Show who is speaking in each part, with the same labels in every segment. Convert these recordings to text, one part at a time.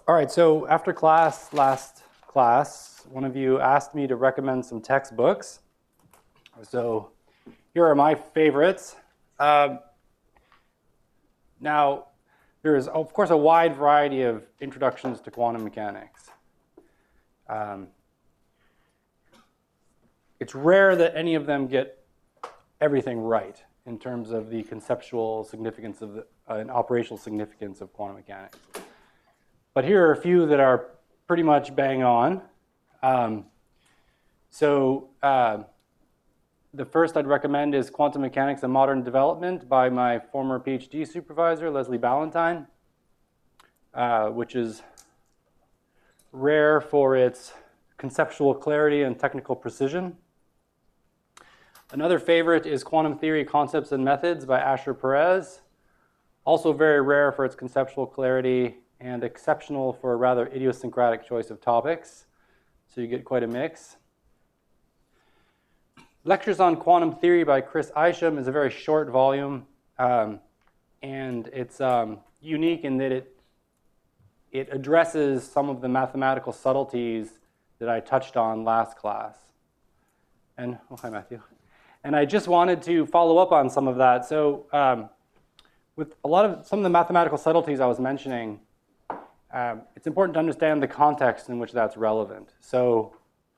Speaker 1: All right, so after last class, one of you asked me to recommend some textbooks. So here are my favorites. Now, there is, of course, a wide variety of introductions to quantum mechanics. It's rare that any of them get everything right in terms of the conceptual significance of and operational significance of quantum mechanics. But here are a few that are pretty much bang on. The first I'd recommend is Quantum Mechanics and Modern Development by my former PhD supervisor, Leslie Ballantyne, which is rare for its conceptual clarity and technical precision. Another favorite is Quantum Theory, Concepts and Methods by Asher Perez, also very rare for its conceptual clarity and exceptional for a rather idiosyncratic choice of topics. So you get quite a mix. Lectures on Quantum Theory by Chris Isham is a very short volume, and it's unique in that it addresses some of the mathematical subtleties that I touched on last class. And, oh, hi, Matthew. And I just wanted to follow up on some of that. So with some of the mathematical subtleties I was mentioning, it's important to understand the context in which that's relevant. So,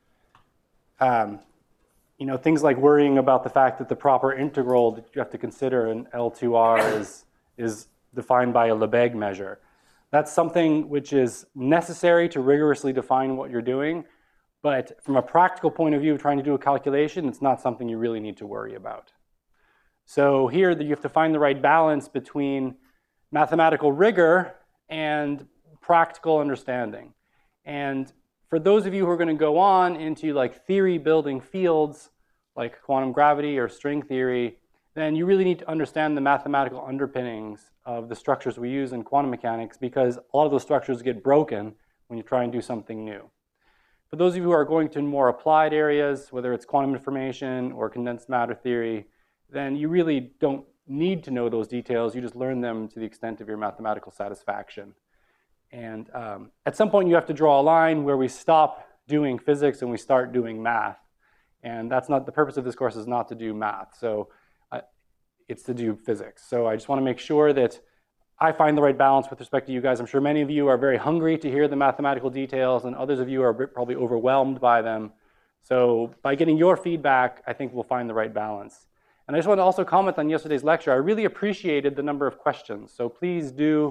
Speaker 1: things like worrying about the fact that the proper integral that you have to consider in L2R is defined by a Lebesgue measure. That's something which is necessary to rigorously define what you're doing, but from a practical point of view of trying to do a calculation, it's not something you really need to worry about. So here you have to find the right balance between mathematical rigor and practical understanding. And for those of you who are going to go on into like theory building fields like quantum gravity or string theory, then you really need to understand the mathematical underpinnings of the structures we use in quantum mechanics, because a lot of those structures get broken when you try and do something new. For those of you who are going to more applied areas, whether it's quantum information or condensed matter theory, then you really don't need to know those details. You just learn them to the extent of your mathematical satisfaction. And at some point, you have to draw a line where we stop doing physics and we start doing math. And that's not the purpose of this course, is not to do math. So it's to do physics. So I just want to make sure that I find the right balance with respect to you guys. I'm sure many of you are very hungry to hear the mathematical details, and others of you are probably overwhelmed by them. So by getting your feedback, I think we'll find the right balance. And I just want to also comment on yesterday's lecture. I really appreciated the number of questions. So please do.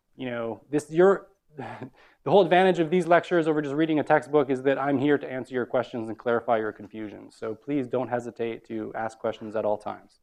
Speaker 1: The whole advantage of these lectures over just reading a textbook is that I'm here to answer your questions and clarify your confusion. So please don't hesitate to ask questions at all times.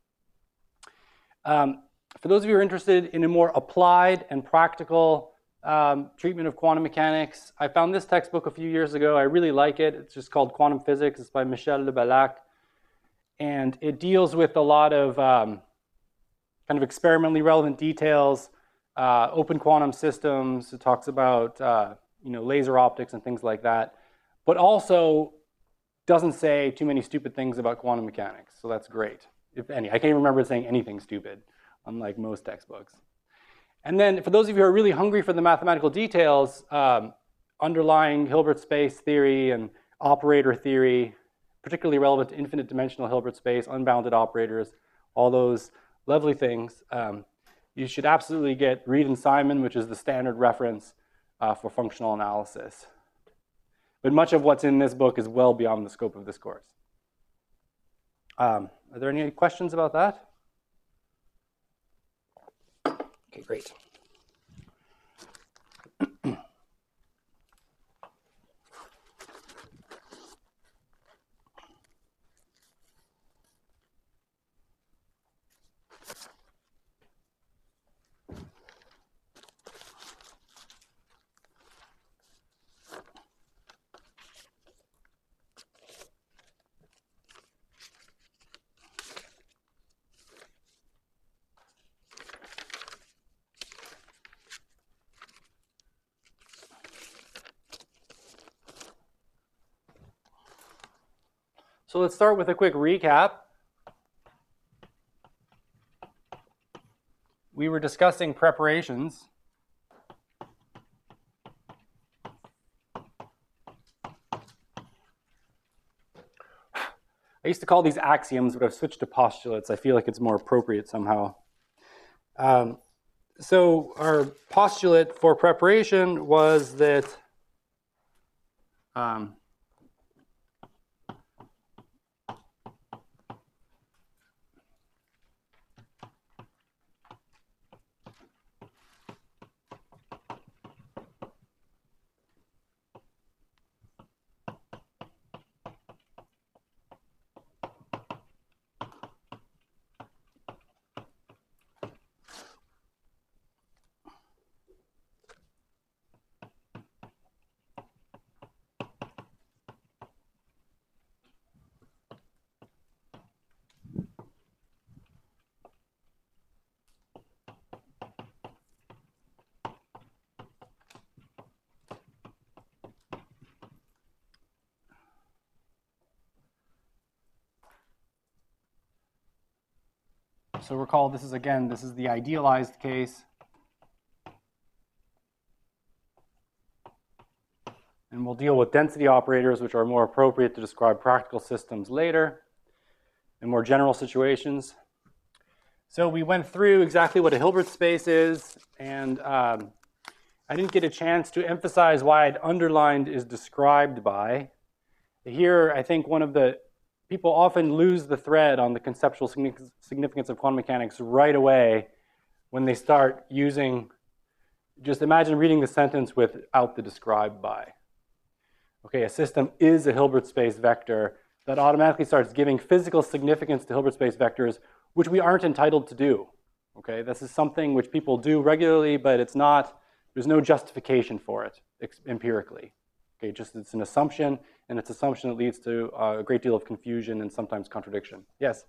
Speaker 1: For those of you who are interested in a more applied and practical treatment of quantum mechanics, I found this textbook a few years ago. I really like it. It's just called Quantum Physics. It's by Michel Le Ballac. And it deals with a lot of kind of experimentally relevant details. Open quantum systems. It talks about laser optics and things like that, but also doesn't say too many stupid things about quantum mechanics. So that's great, if any. I can't even remember saying anything stupid, unlike most textbooks. And then for those of you who are really hungry for the mathematical details, underlying Hilbert space theory and operator theory, particularly relevant to infinite dimensional Hilbert space, unbounded operators, all those lovely things. You should absolutely get Reed and Simon, which is the standard reference for functional analysis. But much of what's in this book is well beyond the scope of this course. Are there any questions about that? Okay, great. So let's start with a quick recap. We were discussing preparations I used to call these axioms, but I've switched to postulates. I feel like it's more appropriate somehow. So our postulate for preparation was that so recall this is the idealized case. And we'll deal with density operators, which are more appropriate to describe practical systems later in more general situations. So we went through exactly what a Hilbert space is, and I didn't get a chance to emphasize why I'd underlined is described by. Here, I think people often lose the thread on the conceptual significance of quantum mechanics right away when they start using, just imagine reading the sentence without the described by. Okay, a system is a Hilbert space vector. That automatically starts giving physical significance to Hilbert space vectors, which we aren't entitled to do. Okay, this is something which people do regularly, but there's no justification for it empirically. Okay, it's an assumption, and it's an assumption that leads to a great deal of confusion and sometimes contradiction. Yes?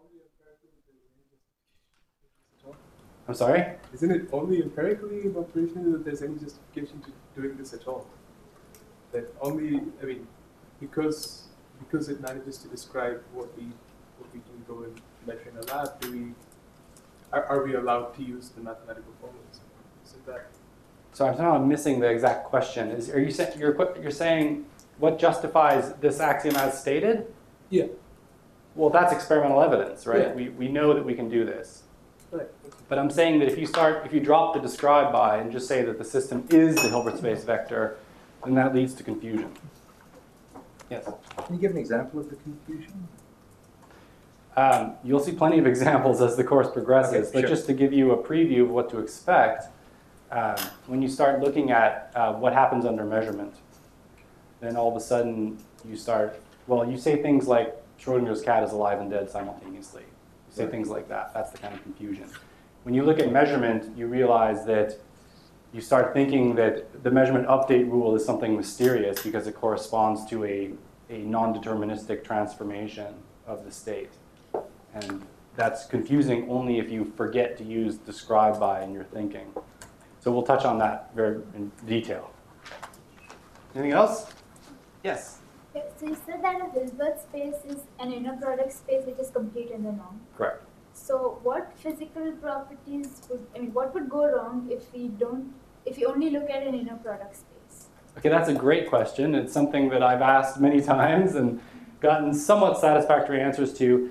Speaker 1: I'm sorry?
Speaker 2: Isn't it only empirically in operation that there's any justification to doing this at all? That only, I mean, because it manages to describe what we can go and measure in a lab, are we allowed to use the mathematical formulas? Isn't that?
Speaker 1: So I'm missing the exact question. Are you saying you're saying what justifies this axiom as stated?
Speaker 2: Yeah.
Speaker 1: Well, that's experimental evidence, right?
Speaker 2: Yeah.
Speaker 1: We know that we can do this.
Speaker 2: Right.
Speaker 1: But I'm saying that if you drop the describe by and just say that the system is the Hilbert space vector, then that leads to confusion. Yes?
Speaker 3: Can you give an example of the confusion?
Speaker 1: You'll see plenty of examples as the course progresses, but just to give you a preview of what to expect, when you start looking at what happens under measurement, then all of a sudden you say things like Schrodinger's cat is alive and dead simultaneously. You say things like that. That's the kind of confusion. When you look at measurement, you realize that you start thinking that the measurement update rule is something mysterious because it corresponds to a non-deterministic transformation of the state. And that's confusing only if you forget to use describe by in your thinking. So we'll touch on that very in detail. Anything else? Yes?
Speaker 4: Yeah, so you said that a Hilbert space is an inner product space which is complete in the norm.
Speaker 1: Correct.
Speaker 4: So what physical properties what would go wrong if you only look at an inner product space?
Speaker 1: Okay, that's a great question. It's something that I've asked many times and gotten somewhat satisfactory answers to.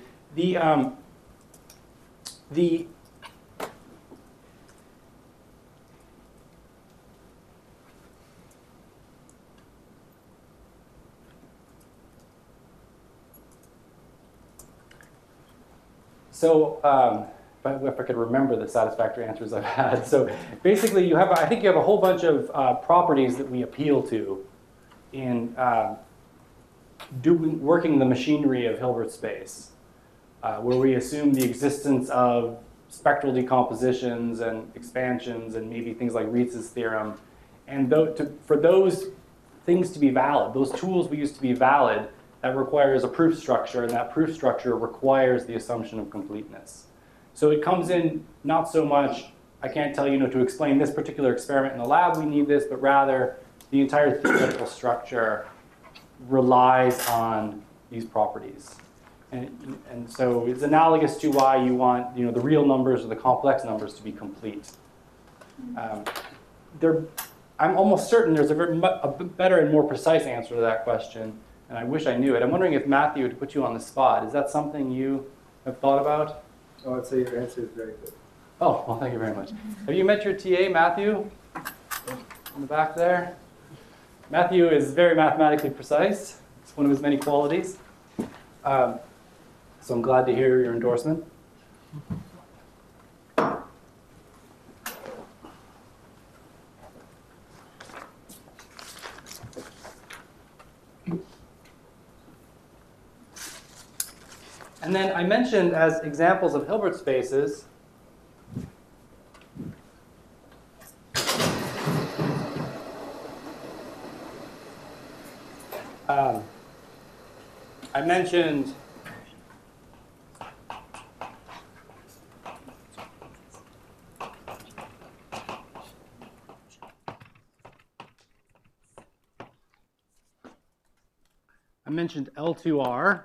Speaker 1: So if I could remember the satisfactory answers I've had. So basically, I think you have a whole bunch of properties that we appeal to in working the machinery of Hilbert space, where we assume the existence of spectral decompositions and expansions and maybe things like Rietz's theorem. And for those things to be valid, those tools we use to be valid, that requires a proof structure, and that proof structure requires the assumption of completeness. So it comes in not so much, I can't tell you to explain this particular experiment in the lab, we need this, but rather the entire theoretical structure relies on these properties. And so it's analogous to why you want the real numbers or the complex numbers to be complete. I'm almost certain there's a better and more precise answer to that question, And I wish I knew it. I'm wondering if Matthew, to put you on the spot, is that something you have thought about?
Speaker 2: Oh, I'd say your answer is very good.
Speaker 1: Oh, well, thank you very much. Have you met your TA, Matthew? In the back there? Matthew is very mathematically precise. It's one of his many qualities. So I'm glad to hear your endorsement. And then I mentioned as examples of Hilbert spaces, I mentioned L2R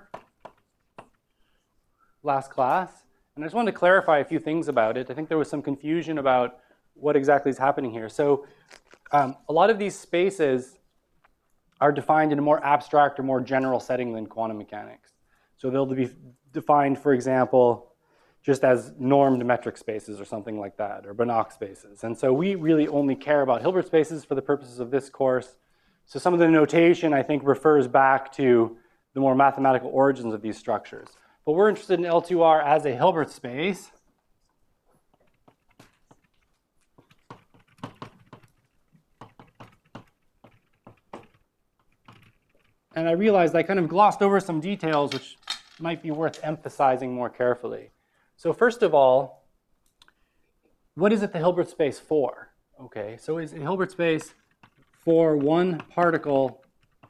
Speaker 1: last class, and I just wanted to clarify a few things about it. I think there was some confusion about what exactly is happening here. So a lot of these spaces are defined in a more abstract or more general setting than quantum mechanics. So they'll be defined, for example, just as normed metric spaces or something like that, or Banach spaces. And so we really only care about Hilbert spaces for the purposes of this course. So some of the notation, I think, refers back to the more mathematical origins of these structures. But we're interested in L2R as a Hilbert space. And I realized I kind of glossed over some details which might be worth emphasizing more carefully. So first of all, what is it the Hilbert space for? Okay, so is a Hilbert space for one particle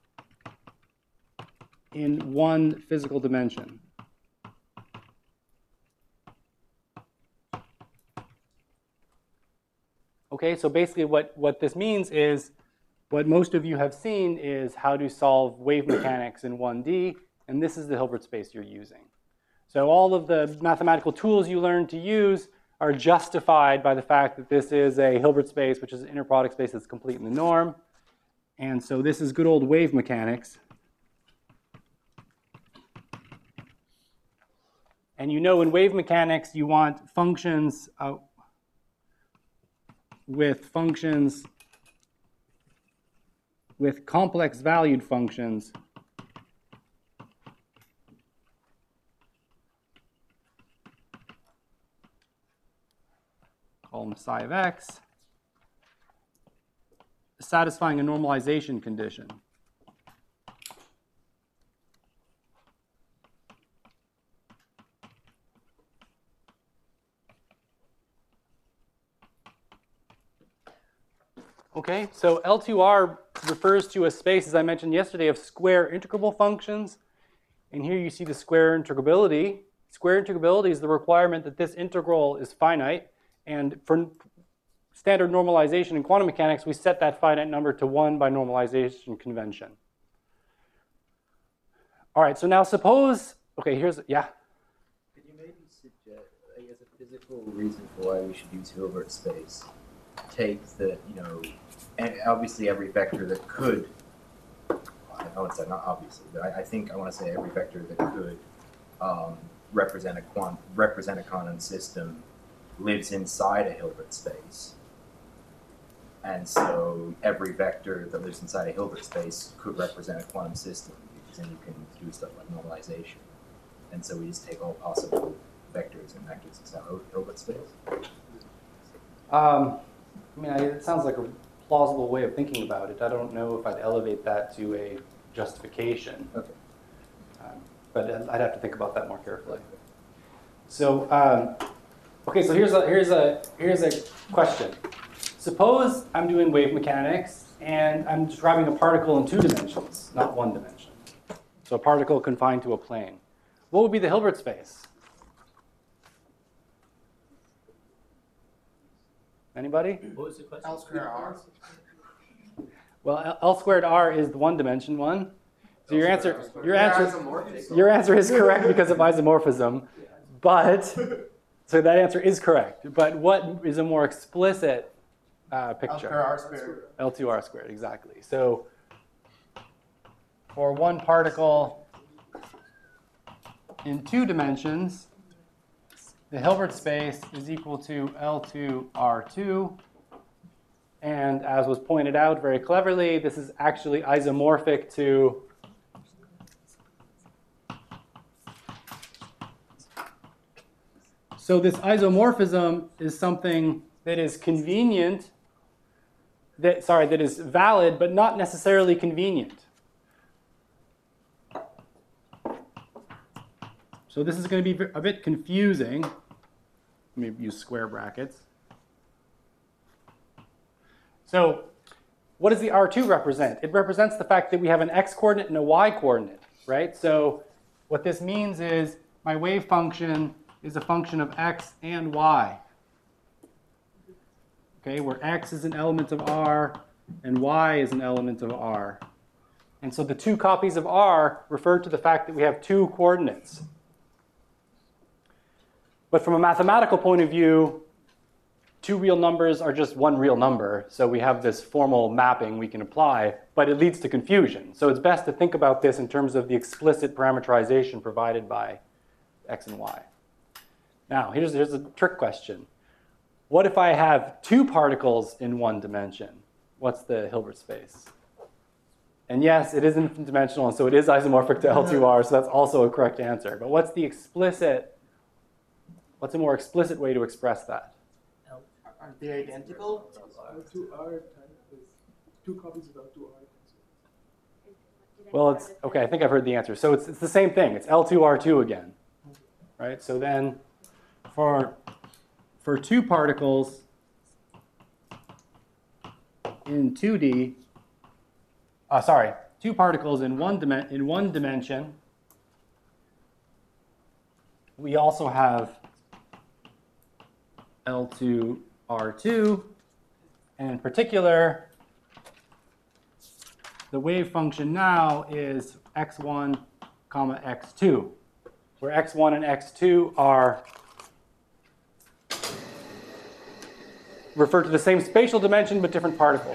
Speaker 1: in one physical dimension? Okay, so basically what this means is what most of you have seen is how to solve wave mechanics in 1D, and this is the Hilbert space you're using. So all of the mathematical tools you learned to use are justified by the fact that this is a Hilbert space, which is an inner product space that's complete in the norm. And so this is good old wave mechanics. And you know in wave mechanics you want functions with complex valued functions call them psi of x, satisfying a normalization condition. Okay, so L2R refers to a space, as I mentioned yesterday, of square integrable functions. And here you see the square integrability. Square integrability is the requirement that this integral is finite. And for standard normalization in quantum mechanics, we set that finite number to 1 by normalization convention. All right, so now suppose, okay, here's, yeah?
Speaker 5: Could you maybe suggest, as a physical reason for why we should use Hilbert space, take the, and obviously every vector that could, I would say not obviously, but I think I want to say every vector that could represent a quantum system lives inside a Hilbert space. And so every vector that lives inside a Hilbert space could represent a quantum system, because then you can do stuff like normalization. And so we just take all possible vectors, and that gives us a Hilbert space.
Speaker 1: It sounds like a plausible way of thinking about it. I don't know if I'd elevate that to a justification.
Speaker 5: Okay.
Speaker 1: But I'd have to think about that more carefully. So, okay, so here's a question. Suppose I'm doing wave mechanics and I'm describing a particle in 2 dimensions, not 1 dimension. So a particle confined to a plane. What would be the Hilbert space? Anybody?
Speaker 5: What was the question?
Speaker 6: L squared R.
Speaker 1: Well, L squared R is the 1-dimension one. So your answer is correct because of isomorphism. But so that answer is correct. But what is a more explicit picture?
Speaker 6: L squared R squared.
Speaker 1: L2R squared, exactly. So for one particle in 2 dimensions, the Hilbert space is equal to L2R2. And as was pointed out very cleverly, this is actually isomorphic to so this isomorphism is something that is convenient, that is valid, but not necessarily convenient. So this is going to be a bit confusing. Let me use square brackets. So what does the R2 represent? It represents the fact that we have an x coordinate and a y coordinate, right? So what this means is my wave function is a function of x and y. Okay, where x is an element of R and y is an element of R. And so the 2 copies of R refer to the fact that we have 2 coordinates. But from a mathematical point of view, 2 real numbers are just 1 real number. So we have this formal mapping we can apply, but it leads to confusion. So it's best to think about this in terms of the explicit parameterization provided by x and y. Now, here's a trick question. What if I have 2 particles in 1 dimension? What's the Hilbert space? And yes, it is infinite dimensional, and so it is isomorphic to L2R, so that's also a correct answer. But what's a more explicit way to express that?
Speaker 6: Aren't they identical?
Speaker 2: L2R is 2 copies of L2R.
Speaker 1: Well, it's okay. I think I've heard the answer. So it's the same thing. It's L2R2 again, right? So then, for 2 particles in 2D, 2 particles in one dimension, we also have L2R2, and in particular, the wave function now is x1, x2, where x1 and x2 are refer to the same spatial dimension but different particles.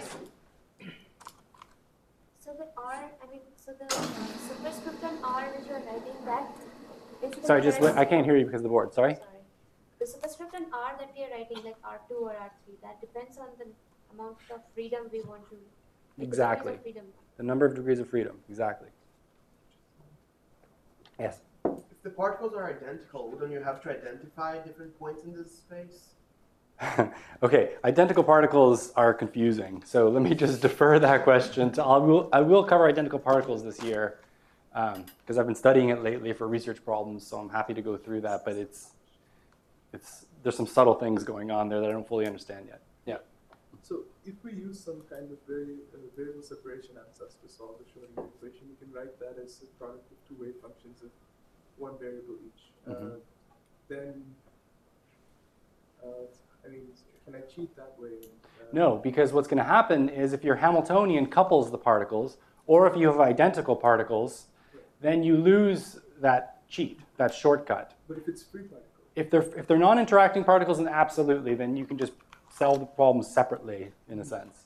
Speaker 7: So the R, so the superscript on R which you're writing, that basically
Speaker 1: Sorry, I can't hear you because of the board. Sorry.
Speaker 7: The superscript on R that we are writing, like R2 or R3, that depends on the amount of freedom we want to.
Speaker 1: Exactly.
Speaker 7: The freedom.
Speaker 1: The number of degrees of freedom. Exactly. Yes.
Speaker 6: If the particles are identical, wouldn't you have to identify different points in this space?
Speaker 1: Okay, identical particles are confusing. So let me just defer that question to, I will cover identical particles this year because I've been studying it lately for research problems, so I'm happy to go through that, but there's some subtle things going on there that I don't fully understand yet. Yeah.
Speaker 2: So if we use some kind of variable separation ansatz to solve the Schrodinger equation, we can write that as a product of 2 wave functions of 1 variable each. Then, can I cheat that way?
Speaker 1: No, because what's going to happen is if your Hamiltonian couples the particles, or if you have identical particles, then you lose that cheat, that shortcut.
Speaker 2: But if it's free particles?
Speaker 1: If they're non-interacting particles, then absolutely, then you can just solve the problem separately, in a sense.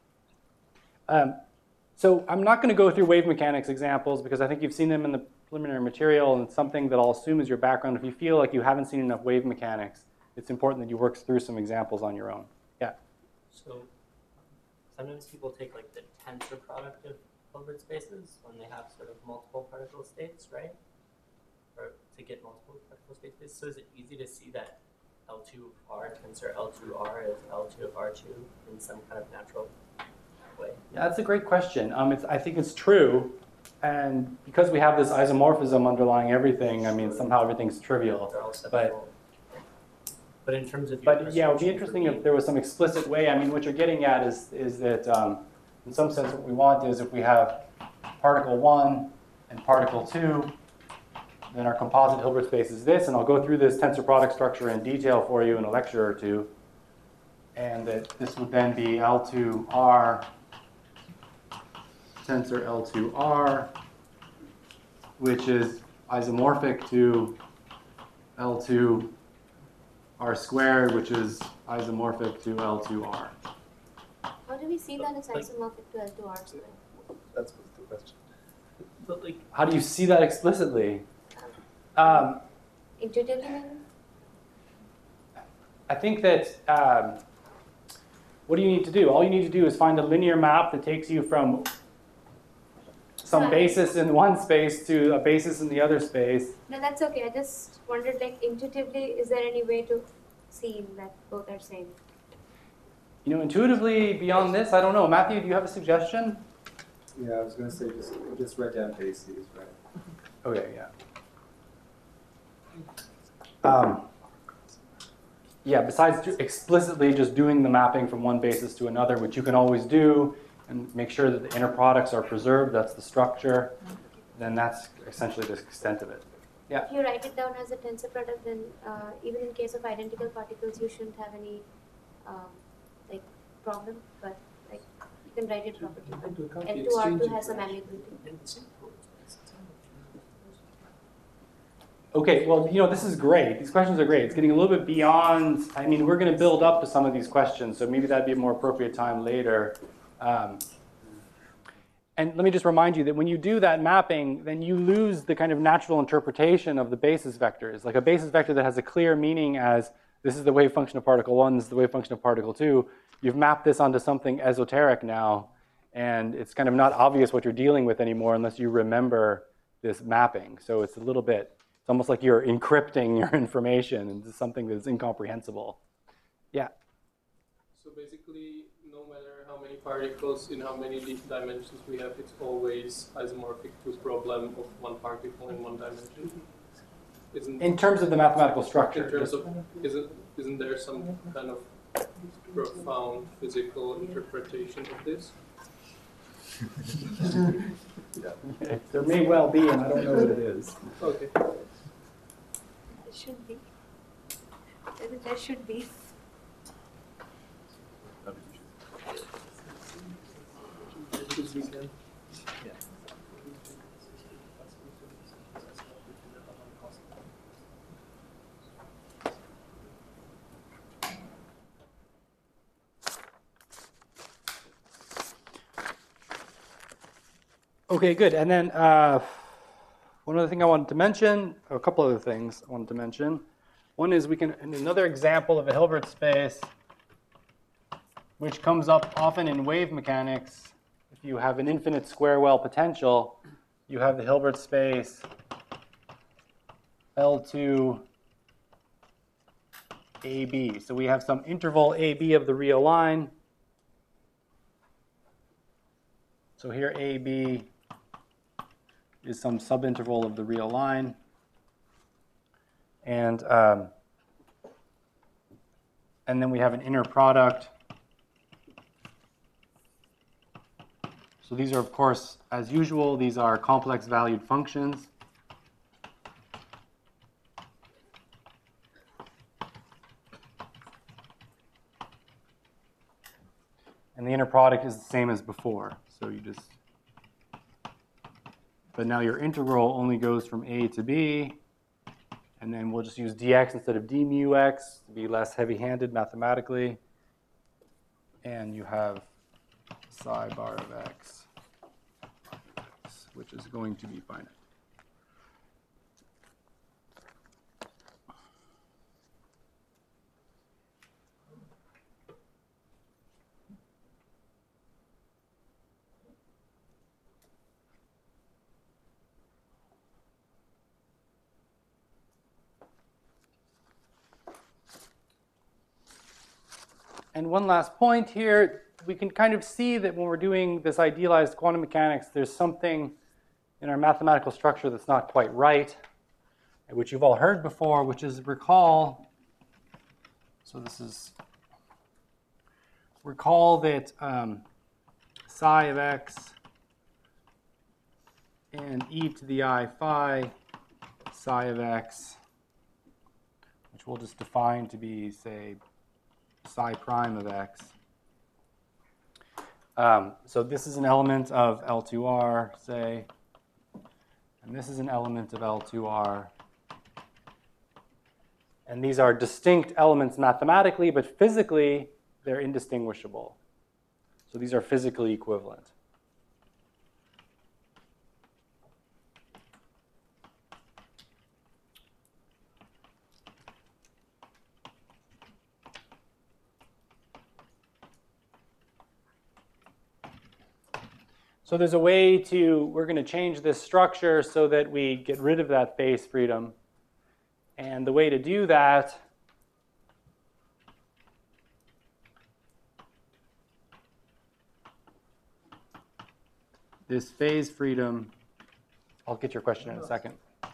Speaker 1: So I'm not going to go through wave mechanics examples because I think you've seen them in the preliminary material, and it's something that I'll assume is your background. If you feel like you haven't seen enough wave mechanics, it's important that you work through some examples on your own. Yeah.
Speaker 8: So sometimes people take like the tensor product of Hilbert spaces when they have sort of multiple particle states, right? Or to get multiple particle spaces. So is it easy to see that L2R tensor L2R is L2 of R2 in some kind of natural way?
Speaker 1: Yeah, that's a great question. I think it's true. And because we have this isomorphism underlying everything, somehow everything's trivial.
Speaker 8: They're all separable. But in terms of
Speaker 1: But yeah, it would be interesting if there was some explicit way. What you're getting at is that in some sense what we want is if we have particle 1 and particle 2, then our composite Hilbert space is this, and I'll go through this tensor product structure in detail for you in a lecture or two. And that this would then be L2R, tensor L2R, which is isomorphic to L2R squared, which is isomorphic to L2R.
Speaker 7: How do we see that it's isomorphic to L2R squared?
Speaker 3: That's the question.
Speaker 8: But like,
Speaker 1: How do you see that explicitly?
Speaker 7: Intuitively, maybe?
Speaker 1: I think that what do you need to do? All you need to do is find a linear map that takes you from some
Speaker 7: Right.
Speaker 1: basis in one space to a basis in the other space.
Speaker 7: No, that's okay. I just wondered, like, intuitively, is there any way to see that both are same?
Speaker 1: You know, intuitively beyond this, I don't know. Matthew, do you have a suggestion?
Speaker 3: Yeah, I was gonna say just write down bases, right?
Speaker 1: Okay, yeah. Yeah, besides explicitly just doing the mapping from one basis to another, which you can always do, and make sure that the inner products are preserved, that's the structure, then that's essentially the extent of it. Yeah.
Speaker 7: If you write it down as a tensor product, then even in case of identical particles, you shouldn't have any like problem. But like you can write it properly. But L2R2 has some ambiguity.
Speaker 1: Okay, well, you know, this is great. These questions are great. It's getting a little bit beyond, I mean, we're going to build up to some of these questions, so maybe that'd be a more appropriate time later. And let me just remind you that when you do that mapping, then you lose the kind of natural interpretation of the basis vectors. Like a basis vector that has a clear meaning as this is the wave function of particle 1, this is the wave function of particle 2. You've mapped this onto something esoteric now, and it's kind of not obvious what you're dealing with anymore unless you remember this mapping. So it's a little bit, it's almost like you're encrypting your information into something that's incomprehensible. Yeah.
Speaker 2: So basically, no matter how many particles in how many dimensions we have, it's always isomorphic to a problem of one particle in one dimension.
Speaker 1: In terms of the mathematical structure.
Speaker 2: In terms of, isn't there some kind of profound physical interpretation of this?
Speaker 1: There may well be, and I don't know what it is.
Speaker 2: Okay.
Speaker 7: There should be. There should be.
Speaker 2: Because we can.
Speaker 1: Okay, good. And then one other thing I wanted to mention, or a couple other things I wanted to mention. One is we can, another example of a Hilbert space, which comes up often in wave mechanics. If you have an infinite square well potential, you have the Hilbert space L2 AB. So we have some interval AB of the real line. So here AB is some subinterval of the real line. And then we have an inner product. So these are, of course, as usual, these are complex valued functions. And the inner product is the same as before. So you just, but now your integral only goes from a to b. And then we'll just use dx instead of d mu x to be less heavy-handed mathematically. And you have psi bar of x, which is going to be finite. And one last point here, we can kind of see that when we're doing this idealized quantum mechanics, there's something in our mathematical structure that's not quite right, which you've all heard before, which is recall. So this is, recall that psi of x and e to the I phi psi of x, which we'll just define to be, say, psi prime of x. So this is an element of L2R, say, and this is an element of L2R. And these are distinct elements mathematically, but physically, they're indistinguishable. So these are physically equivalent. So there's a way to, we're going to change this structure so that we get rid of that phase freedom. And the way to do that this phase freedom, I'll get your question in a second.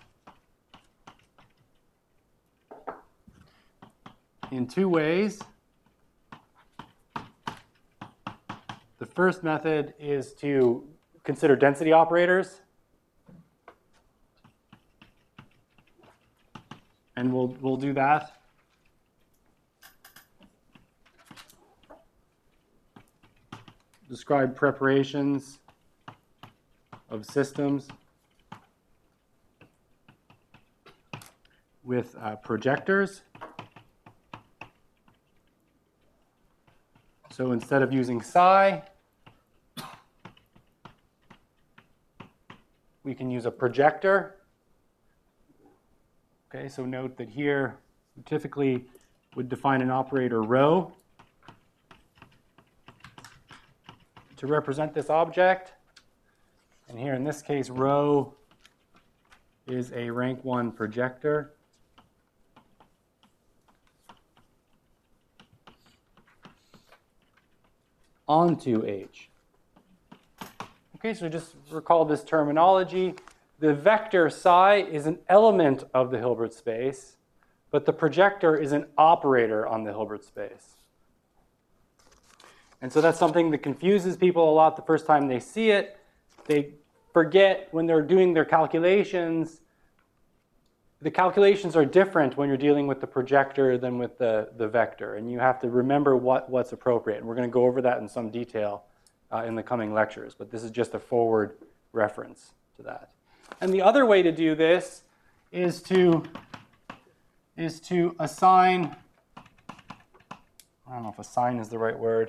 Speaker 1: In two ways. The first method is to consider density operators. And we'll do that. Describe preparations of systems with projectors. So instead of using psi, we can use a projector. Okay, so note that here we typically would define an operator rho to represent this object. And here in this case, rho is a rank 1 projector. Onto H. Okay, so just recall this terminology. The vector psi is an element of the Hilbert space, but the projector is an operator on the Hilbert space. And so that's something that confuses people a lot the first time they see it. They forget when they're doing their calculations. The calculations are different when you're dealing with the projector than with the vector, and you have to remember what's appropriate. And we're going to go over that in some detail in the coming lectures, but this is just a forward reference to that. And the other way to do this is to assign, I don't know if assign is the right word.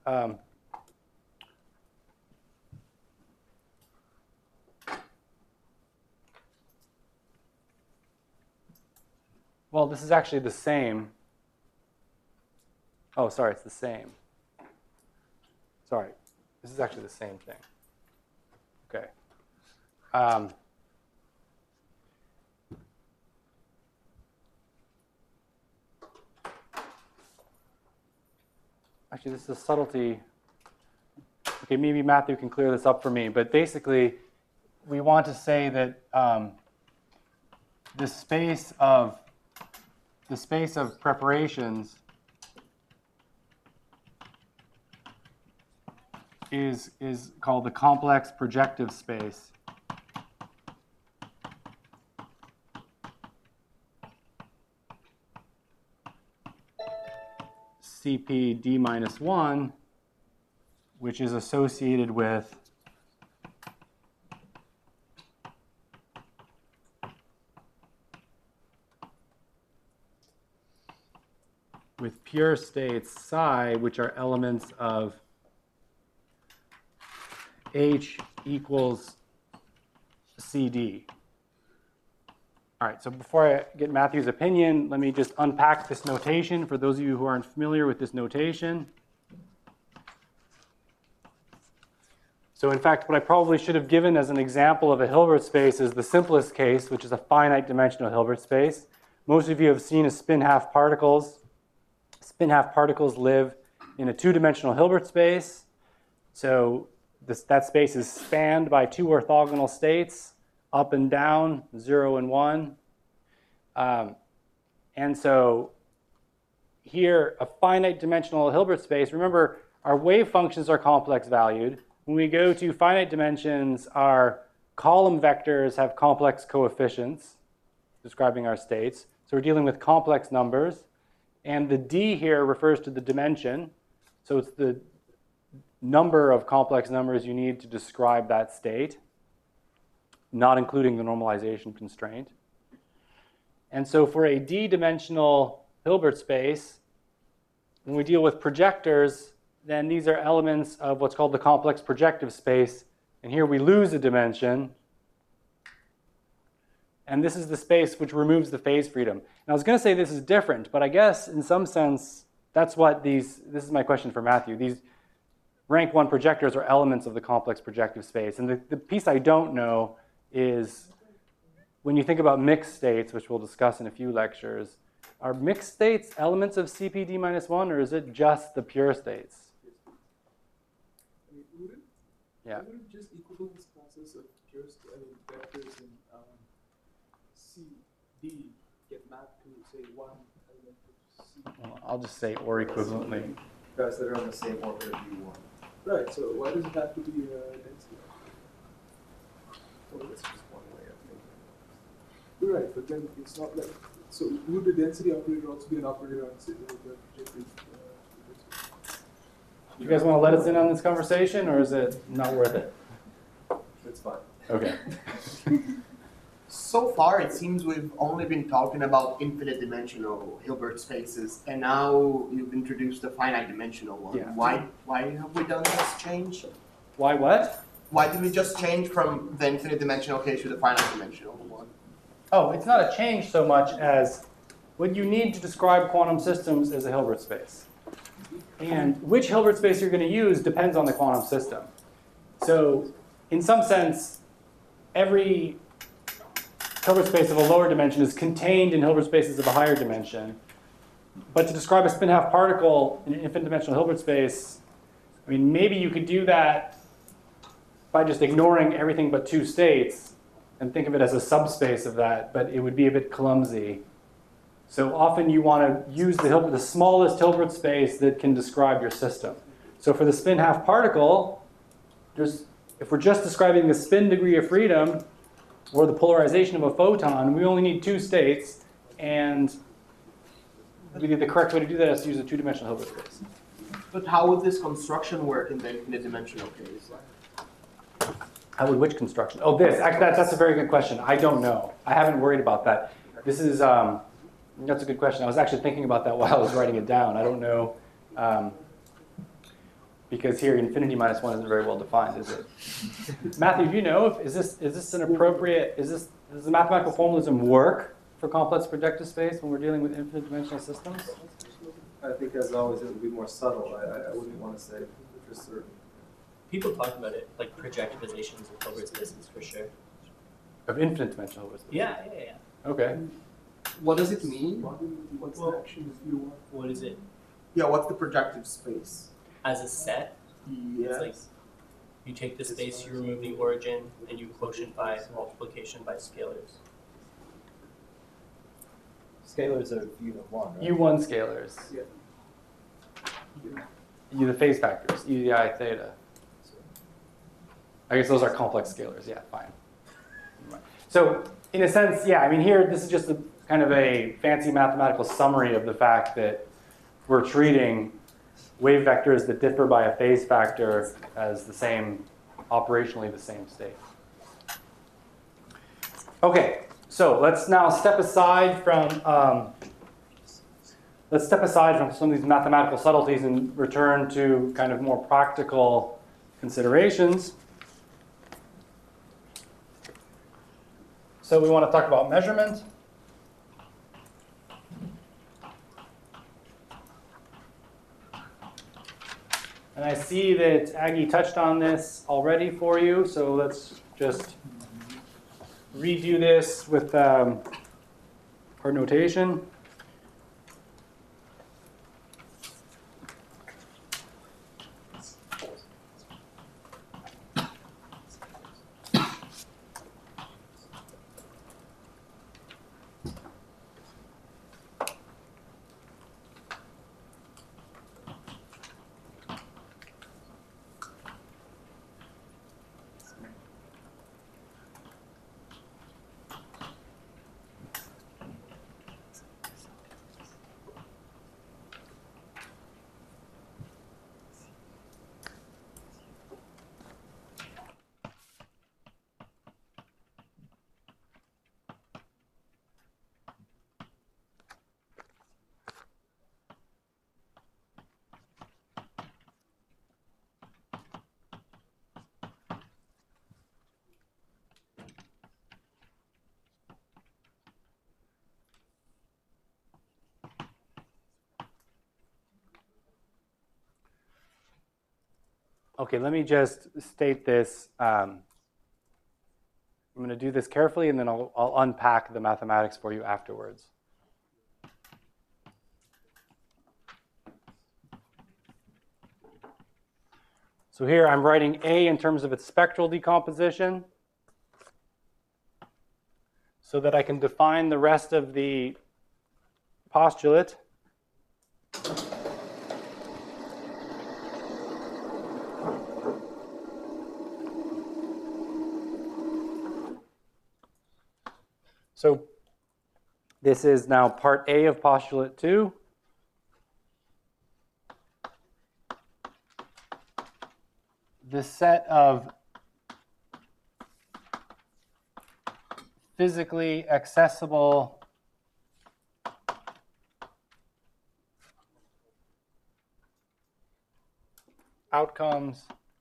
Speaker 1: Well, this is actually the same. Oh, sorry, it's the same. Sorry, this is actually the same thing. Okay. Actually, this is a subtlety. Okay, maybe Matthew can clear this up for me, but basically, we want to say that the space of preparations is called the complex projective space. CP d minus 1, which is associated with pure states psi, which are elements of H equals CD. All right, so before I get Matthew's opinion, let me just unpack this notation for those of you who aren't familiar with this notation. So in fact, what I probably should have given as an example of a Hilbert space is the simplest case, which is a finite dimensional Hilbert space. Most of you have seen spin-half particles. Spin-half particles live in a two-dimensional Hilbert space. So that space is spanned by two orthogonal states, up and down, 0 and 1. And so here, a finite dimensional Hilbert space, remember, our wave functions are complex valued. When we go to finite dimensions, our column vectors have complex coefficients describing our states. So we're dealing with complex numbers. And the D here refers to the dimension. So it's the number of complex numbers you need to describe that state, not including the normalization constraint. And so for a D-dimensional Hilbert space, when we deal with projectors, then these are elements of what's called the complex projective space. And here we lose a dimension. And this is the space which removes the phase freedom. And I was going to say this is different, but I guess in some sense, that's what this is my question for Matthew. rank 1 projectors are elements of the complex projective space. And the piece I don't know is when you think about mixed states, which we'll discuss in a few lectures, are mixed states elements of CPD-1, or is it just the pure states?
Speaker 2: I mean, wouldn't
Speaker 1: Yeah.
Speaker 2: wouldn't just equivalence classes of vectors in C, D get mapped to say one element of C?
Speaker 1: Well, I'll just say or equivalently.
Speaker 3: Guys that are on the same orbit of U1.
Speaker 2: Right. So why does it have to be density?
Speaker 3: Well, that's just one way of thinking.
Speaker 2: Right, but then it's not like. So would the density operator also be an operator on the projective?
Speaker 1: You guys want to let us in on this conversation, or is it not worth it?
Speaker 3: It's fine.
Speaker 1: Okay.
Speaker 6: So far, it seems we've only been talking about infinite dimensional Hilbert spaces, and now you've introduced a finite dimensional one.
Speaker 1: Yeah.
Speaker 6: Why have we done this change?
Speaker 1: Why what?
Speaker 6: Why did we just change from the infinite dimensional case to the finite dimensional one?
Speaker 1: Oh, it's not a change so much as what you need to describe quantum systems is a Hilbert space. And which Hilbert space you're going to use depends on the quantum system. So in some sense, every Hilbert space of a lower dimension is contained in Hilbert spaces of a higher dimension. But to describe a spin-half particle in an infinite dimensional Hilbert space, I mean, maybe you could do that by just ignoring everything but 2 states and think of it as a subspace of that, but it would be a bit clumsy. So often you want to use the smallest Hilbert space that can describe your system. So for the spin-half particle, if we're just describing the spin degree of freedom or the polarization of a photon, we only need 2 states, and really the correct way to do that is to use a 2-dimensional Hilbert space.
Speaker 6: But how would this construction work in the infinite dimensional case?
Speaker 1: How would which construction? Oh, this. Actually, that's a very good question. I don't know. I haven't worried about that. This is, that's a good question. I was actually thinking about that while I was writing it down. I don't know, because here infinity-1 isn't very well defined, is it? Matthew, do you know, is this an appropriate, does the mathematical formalism work for complex projective space when we're dealing with infinite dimensional systems?
Speaker 3: I think, as always, it would be more subtle. I wouldn't want to say for certain.
Speaker 8: People talk about it, like projectivizations of Hilbert spaces for sure.
Speaker 1: Of infinite dimensional Hilbert space?
Speaker 8: Yeah.
Speaker 1: Okay.
Speaker 6: What does it mean?
Speaker 2: What's the action if you want?
Speaker 8: What is it?
Speaker 6: Yeah, what's the projective space?
Speaker 8: As a set,
Speaker 6: Yes.
Speaker 8: it's like you take the space, you remove the origin, and you quotient by multiplication by scalars.
Speaker 3: Scalars are U1, right?
Speaker 1: U1 scalars.
Speaker 2: Yeah.
Speaker 1: U the phase factors, U the I theta. I guess those are complex scalars. Yeah, fine. So in a sense, yeah, I mean here, this is just a kind of a fancy mathematical summary of the fact that we're treating wave vectors that differ by a phase factor as the same, operationally the same state. Okay, so let's now step aside from some of these mathematical subtleties and return to kind of more practical considerations. So we want to talk about measurement. And I see that Aggie touched on this already for you, so let's just redo this with our notation. Okay, let me just state this. I'm going to do this carefully, and then I'll unpack the mathematics for you afterwards. So here I'm writing A in terms of its spectral decomposition so that I can define the rest of the postulate. So this is now part A of postulate 2. The set of physically accessible outcomes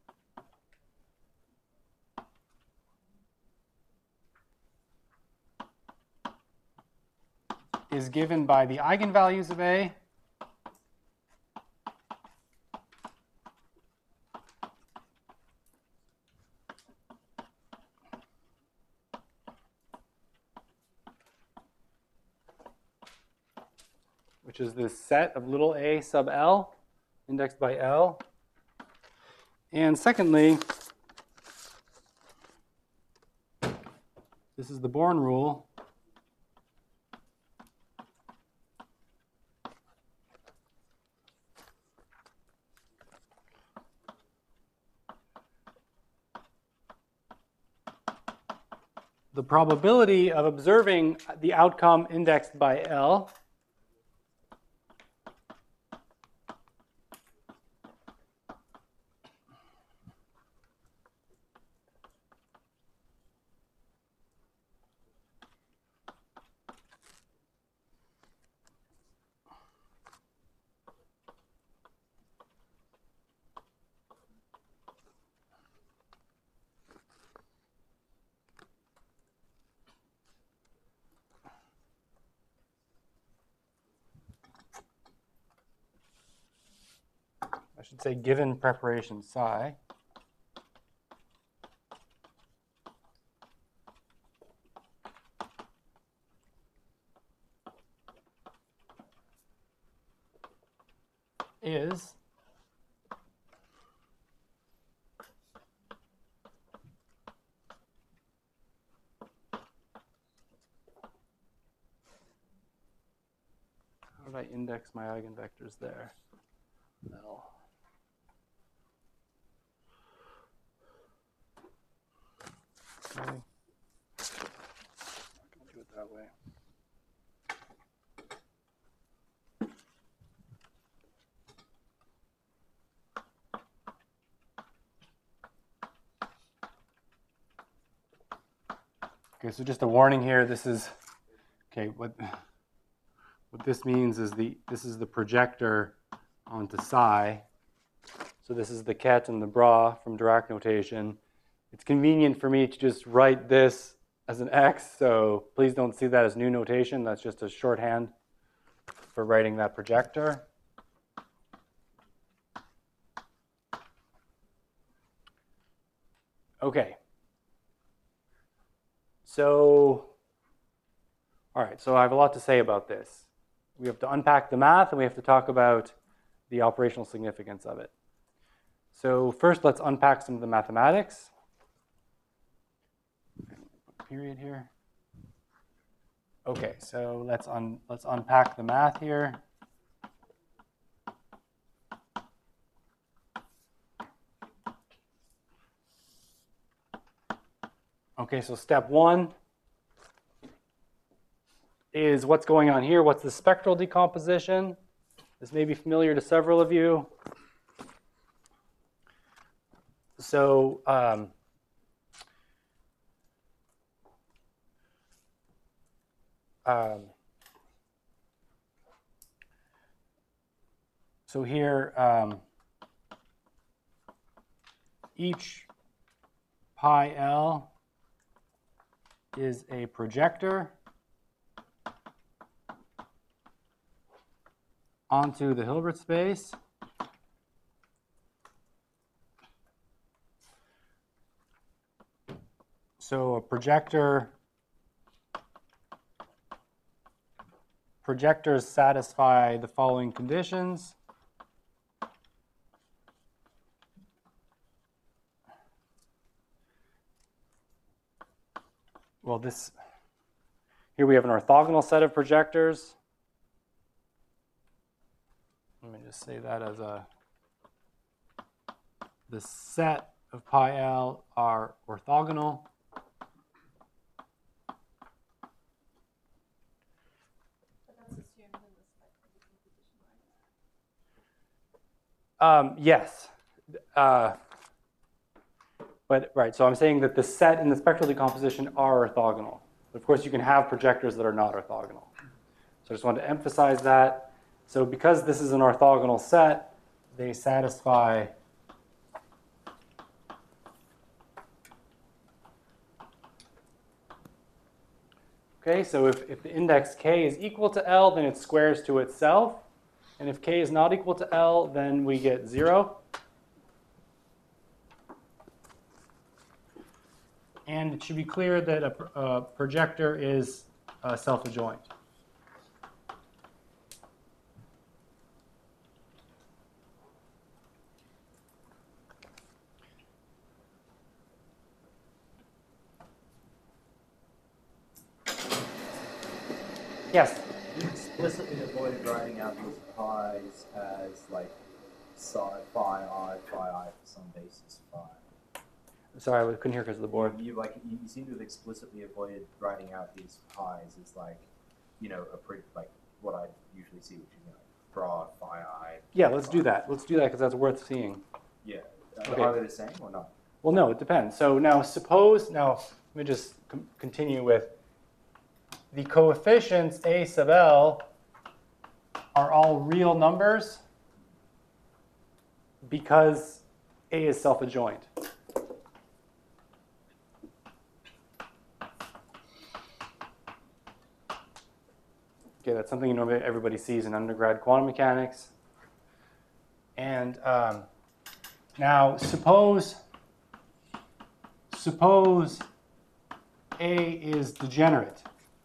Speaker 1: is given by the eigenvalues of A which is this set of little a sub L indexed by L. And secondly, this is the Born rule. The probability of observing the outcome indexed by L I should say given preparation psi is how did I index my eigenvectors there? L. Okay. I'm not going to do it that way. Okay, so just a warning here. This is okay. What this means is this is the projector onto psi. So this is the ket and the bra from Dirac notation. It's convenient for me to just write this as an x, so please don't see that as new notation. That's just a shorthand for writing that projector. Okay. So, all right, so I have a lot to say about this. We have to unpack the math, and we have to talk about the operational significance of it. So first, let's unpack some of the mathematics. Period here. Okay, so let's unpack the math here. Okay, so step one is what's going on here. What's the spectral decomposition? This may be familiar to several of you. So so here, each pi L is a projector onto the Hilbert space. So a projectors satisfy the following conditions. Well, here we have an orthogonal set of projectors. Let me just say that as the set of pi L are orthogonal. Yes. But right, so I'm saying that the set and the spectral decomposition are orthogonal. But of course, you can have projectors that are not orthogonal. So I just wanted to emphasize that. So because this is an orthogonal set, they satisfy okay, so if the index k is equal to L, then it squares to itself. And if k is not equal to L, then we get 0. And it should be clear that a projector is self-adjoint. Yes?
Speaker 5: You explicitly avoided writing out these pi's as like psi I for some basis phi.
Speaker 1: Sorry, I couldn't hear because of the board.
Speaker 5: You seem to have explicitly avoided writing out these pi's as like, like what I usually see, which is broad phi I.
Speaker 1: Yeah, let's do that. Let's do that because that's worth seeing.
Speaker 5: Yeah.
Speaker 1: Okay.
Speaker 5: Are they the same or not?
Speaker 1: Well, no, it depends. So now let me just continue with the coefficients A sub L are all real numbers because A is self-adjoint. Okay, that's something normally everybody sees in undergrad quantum mechanics. And now suppose A is degenerate.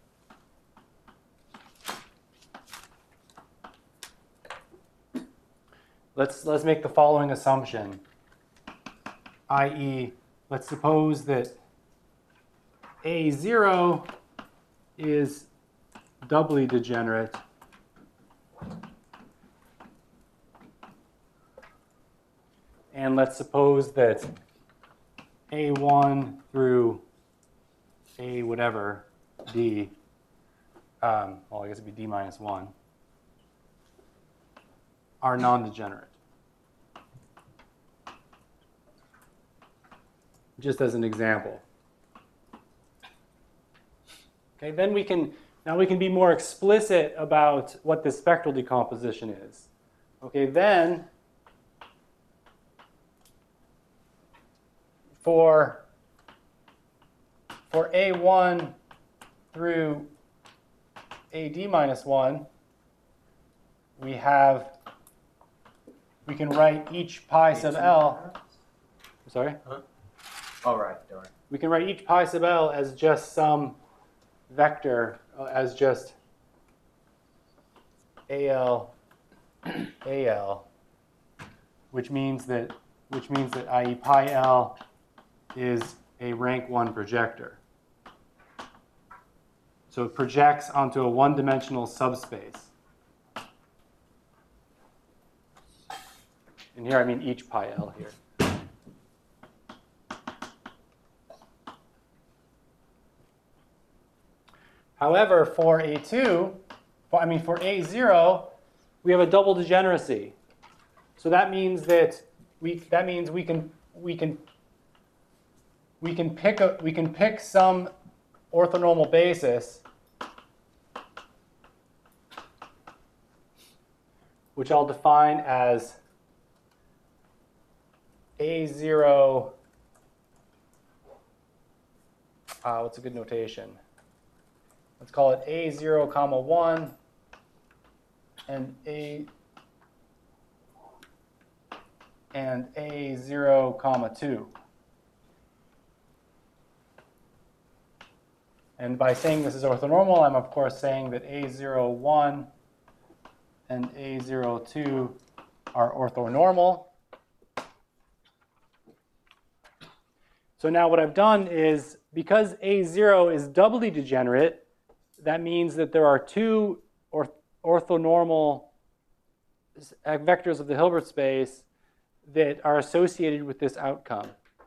Speaker 1: Let's make the following assumption, i.e., let's suppose that A0 is doubly degenerate and let's suppose that A1 through A whatever D, well, I guess it'd be D minus 1, are non-degenerate. Just as an example. Okay, then now we can be more explicit about what this spectral decomposition is. Okay, then for A1 through AD minus 1, we can write each pi sub L. Sorry?
Speaker 5: All right, darn.
Speaker 1: We can write each pi sub L as just some vector, as just AL, which means that i.e. pi L is a rank 1 projector. So it projects onto a one-dimensional subspace. And here I mean each pi L here. However, for A2, for A0, we have a double degeneracy. So that means that we can pick some orthonormal basis, which I'll define as A0. What's a good notation? Let's call it A0, comma 1 and A0, comma 2. And by saying this is orthonormal, I'm of course saying that A01 and A02 are orthonormal. So now what I've done is, because A0 is doubly degenerate, that means that there are two orthonormal vectors of the Hilbert space that are associated with this outcome.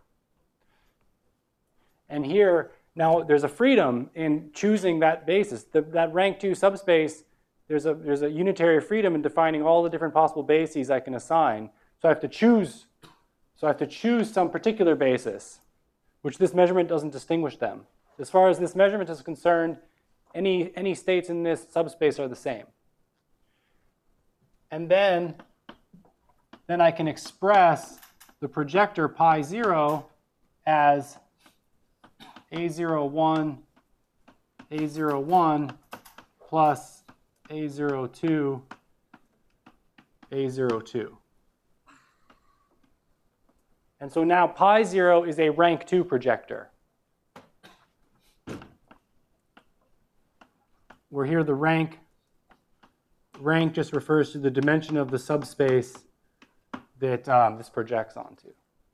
Speaker 1: And here, now there's a freedom in choosing that basis. That rank 2 subspace, there's a unitary freedom in defining all the different possible bases I can assign. So I have to choose. So I have to choose some particular basis, which this measurement doesn't distinguish them. As far as this measurement is concerned, any states in this subspace are the same. And then I can express the projector pi0 as A01 plus A02 A02. And so now pi0 is a rank 2 projector. Where here the rank just refers to the dimension of the subspace that this projects onto.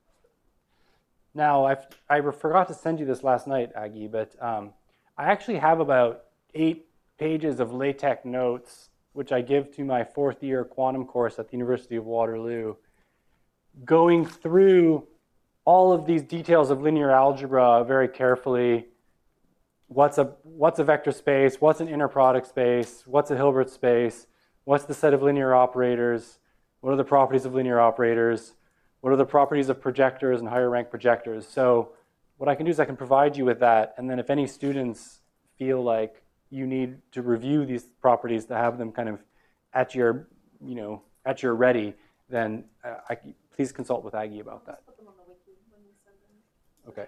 Speaker 1: Now, I forgot to send you this last night, Aggie, but I actually have about 8 pages of LaTeX notes, which I give to my 4th year quantum course at the University of Waterloo, going through all of these details of linear algebra very carefully. What's a vector space? What's an inner product space? What's a Hilbert space? What's the set of linear operators? What are the properties of linear operators? What are the properties of projectors and higher rank projectors? So what I can do is I can provide you with that, and then if any students feel like you need to review these properties to have them kind of at your ready, then please consult with Aggie about that. Okay.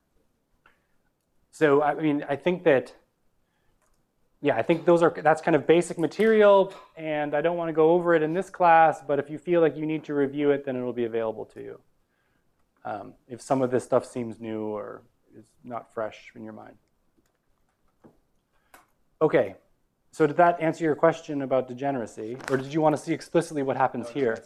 Speaker 1: So I mean, I think that, yeah, I think that's kind of basic material, and I don't want to go over it in this class, but if you feel like you need to review it, then it'll be available to you. If some of this stuff seems new or is not fresh in your mind. Okay, so did that answer your question about degeneracy, or did you want to see explicitly what happens here?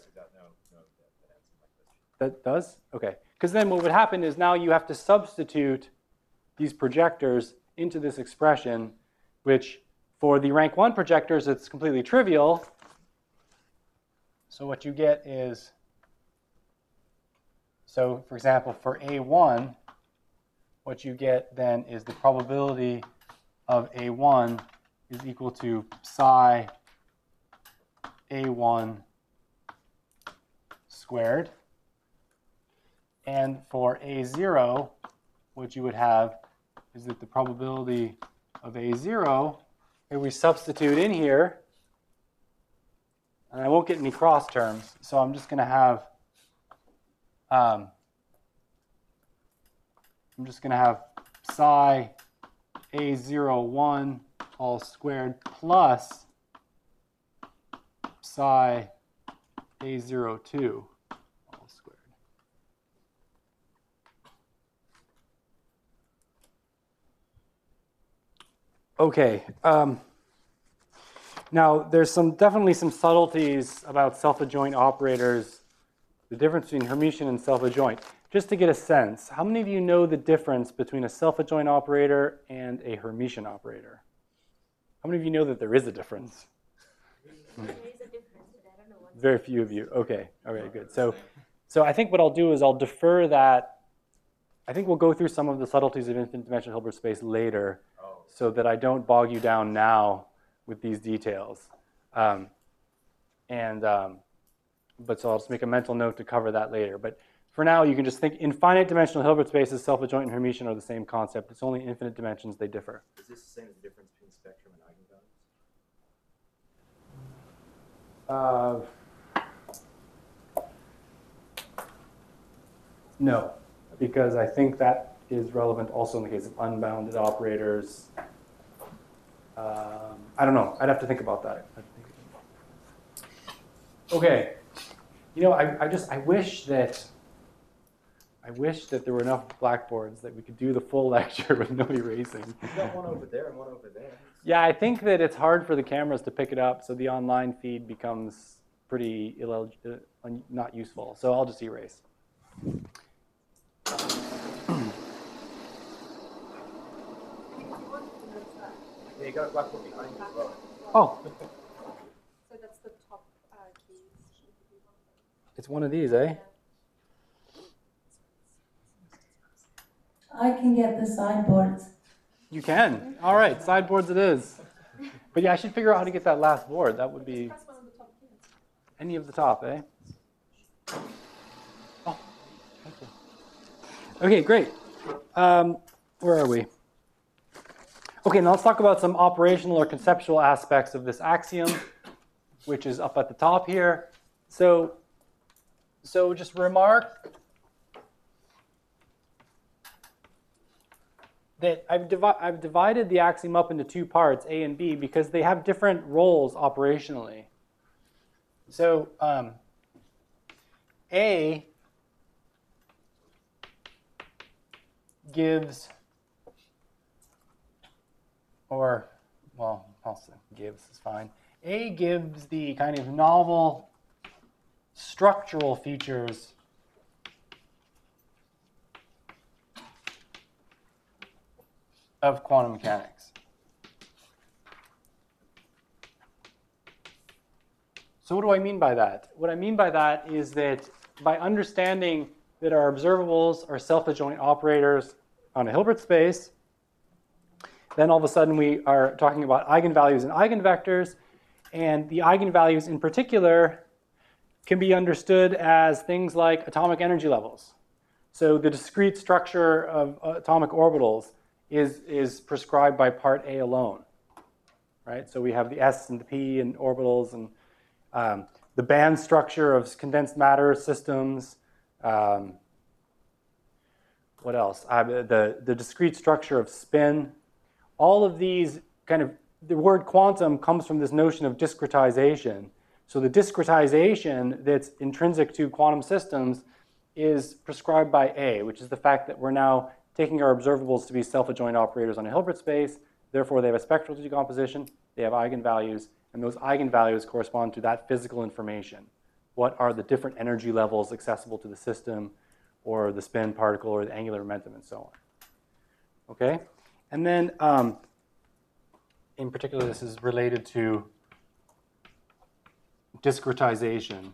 Speaker 1: That does? Okay, because then what would happen is now you have to substitute these projectors into this expression, which for the rank 1 projectors, it's completely trivial. So what you get is, so for example, for A1, what you get then is the probability of A1 is equal to psi A1 squared. And for A0, what you would have is that the probability of A0, if we substitute in here, and I won't get any cross terms, so I'm just going to have psi A01 all squared plus psi A02 all squared. Okay. Now, there's definitely some subtleties about self-adjoint operators, the difference between Hermitian and self-adjoint. Just to get a sense, how many of you know the difference between a self-adjoint operator and a Hermitian operator? How many of you know that there is a difference?
Speaker 7: There is a difference, but I don't know what.
Speaker 1: Very few of you. Okay. Okay, good. So I think what I'll do is I'll defer that. I think we'll go through some of the subtleties of infinite dimensional Hilbert space later, so that I don't bog you down now with these details. But so I'll just make a mental note to cover that later. But for now, you can just think infinite dimensional Hilbert spaces, self-adjoint and Hermitian are the same concept. It's only infinite dimensions they differ.
Speaker 5: Is this the same as the difference between spectrum and eigenvalues?
Speaker 1: No, because I think that is relevant also in the case of unbounded operators. I don't know. I'd have to think about that. Okay. You know, I wish that I wish that there were enough blackboards that we could do the full lecture with no erasing.
Speaker 5: You've got one over there and one over there.
Speaker 1: Yeah, I think that it's hard for the cameras to pick it up, so the online feed becomes pretty not useful. So I'll just erase.
Speaker 5: Yeah, you got a blackboard behind you as well.
Speaker 1: Oh,
Speaker 9: So that's the top keys.
Speaker 1: it's one of these, eh?
Speaker 10: I can get the sideboards.
Speaker 1: You can. All right, sideboards it is. But yeah, I should figure out how to get that last board. That would be
Speaker 9: Press one on the top keys.
Speaker 1: any of the top, eh? Oh, thank you. Okay, great. Where are we? Okay, now let's talk about some operational or conceptual aspects of this axiom, which is up at the top here. So just remark that I've divided the axiom up into two parts, A and B, because they have different roles operationally. So A gives, or, well, also gives is fine. A gives the kind of novel structural features of quantum mechanics. So what do I mean by that? What I mean by that is that by understanding that our observables are self-adjoint operators on a Hilbert space, then all of a sudden we are talking about eigenvalues and eigenvectors, and the eigenvalues in particular can be understood as things like atomic energy levels. So the discrete structure of atomic orbitals is prescribed by part A alone, right? So we have the S and the P and orbitals, and the band structure of condensed matter systems. What else? The discrete structure of spin. All of these the word quantum comes from this notion of discretization. So the discretization that's intrinsic to quantum systems is prescribed by A, which is the fact that we're now taking our observables to be self-adjoint operators on a Hilbert space. Therefore, they have a spectral decomposition, they have eigenvalues, and those eigenvalues correspond to that physical information. What are the different energy levels accessible to the system, or the spin particle, or the angular momentum, and so on. Okay? And then, in particular, this is related to discretization.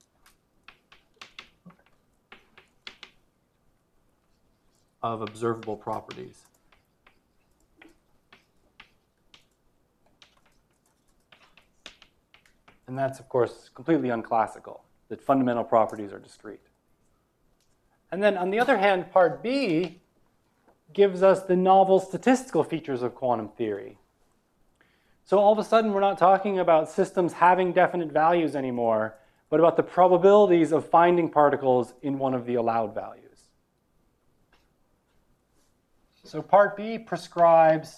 Speaker 1: Of observable properties. And that's, of course, completely unclassical, that fundamental properties are discrete. And then, on the other hand, part B gives us the novel statistical features of quantum theory. So all of a sudden, we're not talking about systems having definite values anymore, but about the probabilities of finding particles in one of the allowed values. So part B prescribes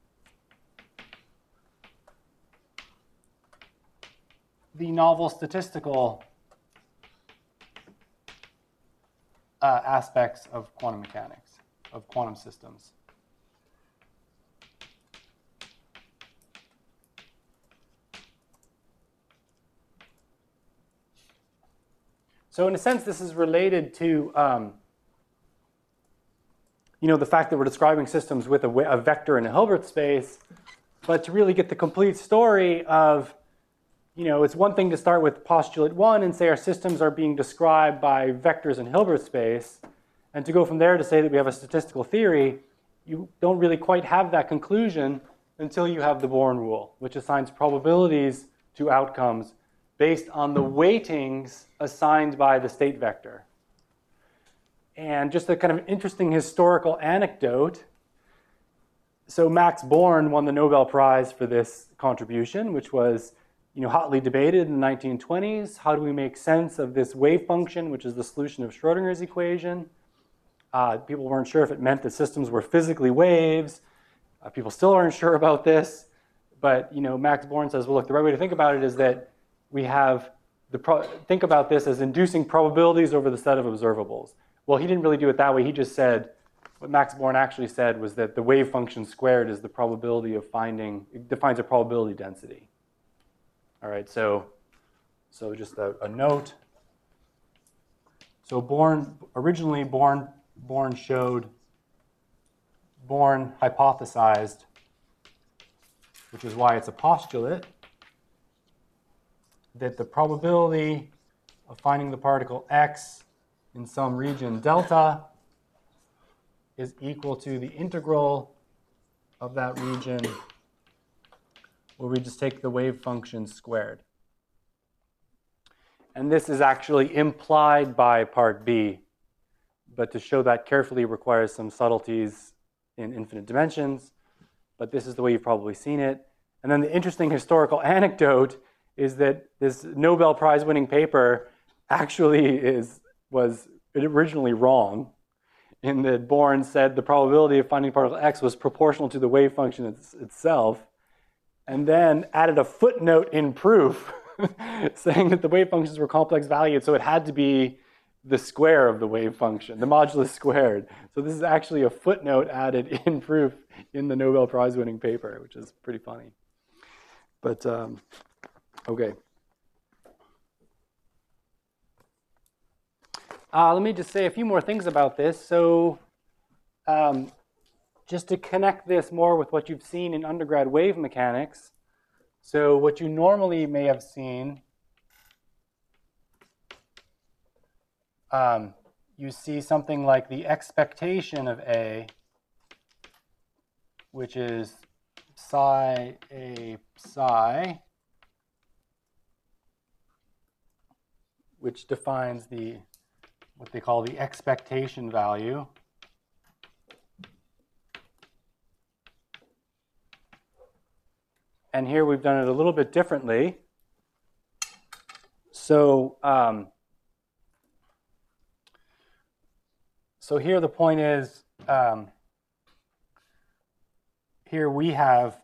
Speaker 1: the novel statistical aspects of quantum mechanics, of quantum systems. So in a sense, this is related to the fact that we're describing systems with a vector in a Hilbert space, but to really get the complete story of, it's one thing to start with postulate 1 and say our systems are being described by vectors in Hilbert space, and to go from there to say that we have a statistical theory, you don't really quite have that conclusion until you have the Born rule, which assigns probabilities to outcomes based on the weightings assigned by the state vector. And just a kind of interesting historical anecdote. So Max Born won the Nobel Prize for this contribution, which was hotly debated in the 1920s. How do we make sense of this wave function, which is the solution of Schrodinger's equation? People weren't sure if it meant that systems were physically waves. People still aren't sure about this. But Max Born says, well, look, the right way to think about it is that we have think about this as inducing probabilities over the set of observables. Well, he didn't really do it that way. He just said, what Max Born actually said was that the wave function squared is the probability of finding, it defines a probability density. All right, so just a note. So originally Born hypothesized, which is why it's a postulate, that the probability of finding the particle x in some region delta is equal to the integral of that region, where we just take the wave function squared. And this is actually implied by part B, but to show that carefully requires some subtleties in infinite dimensions, but this is the way you've probably seen it. And then the interesting historical anecdote is that this Nobel Prize winning paper actually was originally wrong, in that Born said the probability of finding particle x was proportional to the wave function itself, and then added a footnote in proof saying that the wave functions were complex valued, so it had to be the square of the wave function, the modulus squared. So this is actually a footnote added in proof in the Nobel Prize winning paper, which is pretty funny. But, okay. Let me just say a few more things about this. So just to connect this more with what you've seen in undergrad wave mechanics. So what you normally may have seen, you see something like the expectation of A, which is psi A psi, which defines what they call the expectation value. And here we've done it a little bit differently. So, so here the point is, here we have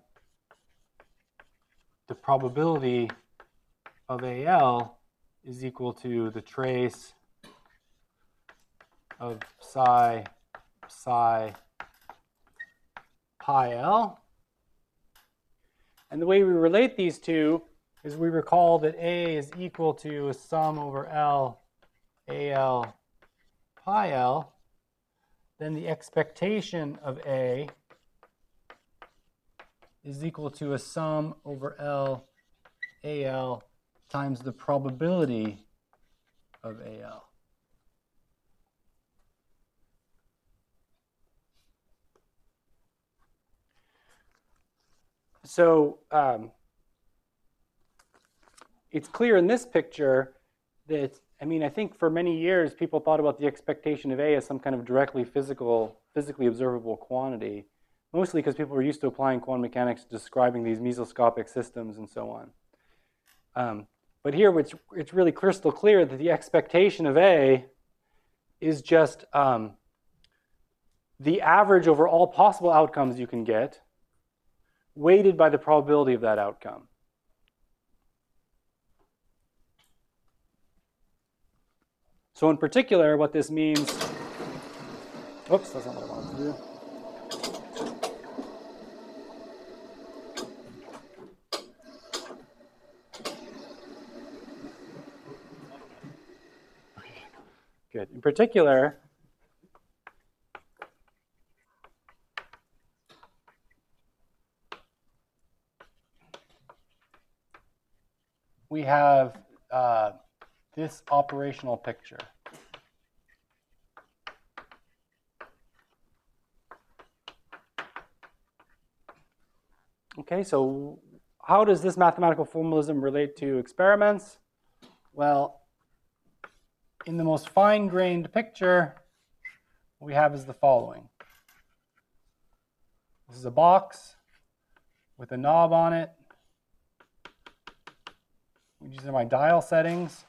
Speaker 1: the probability of AL is equal to the trace of psi pi L. And the way we relate these two is we recall that A is equal to a sum over L, AL, pi L. Then the expectation of A is equal to a sum over L, AL, times the probability of AL. So it's clear in this picture that, I mean, I think for many years people thought about the expectation of A as some kind of directly physically observable quantity, mostly because people were used to applying quantum mechanics to describing these mesoscopic systems and so on. But here it's really crystal clear that the expectation of A is just the average over all possible outcomes you can get, weighted by the probability of that outcome. So in particular, what this means, oops, that's not what I wanted to do. Good. In particular, we have this operational picture. Okay, so how does this mathematical formalism relate to experiments? Well, in the most fine-grained picture, what we have is the following. This is a box with a knob on it. These are my dial settings.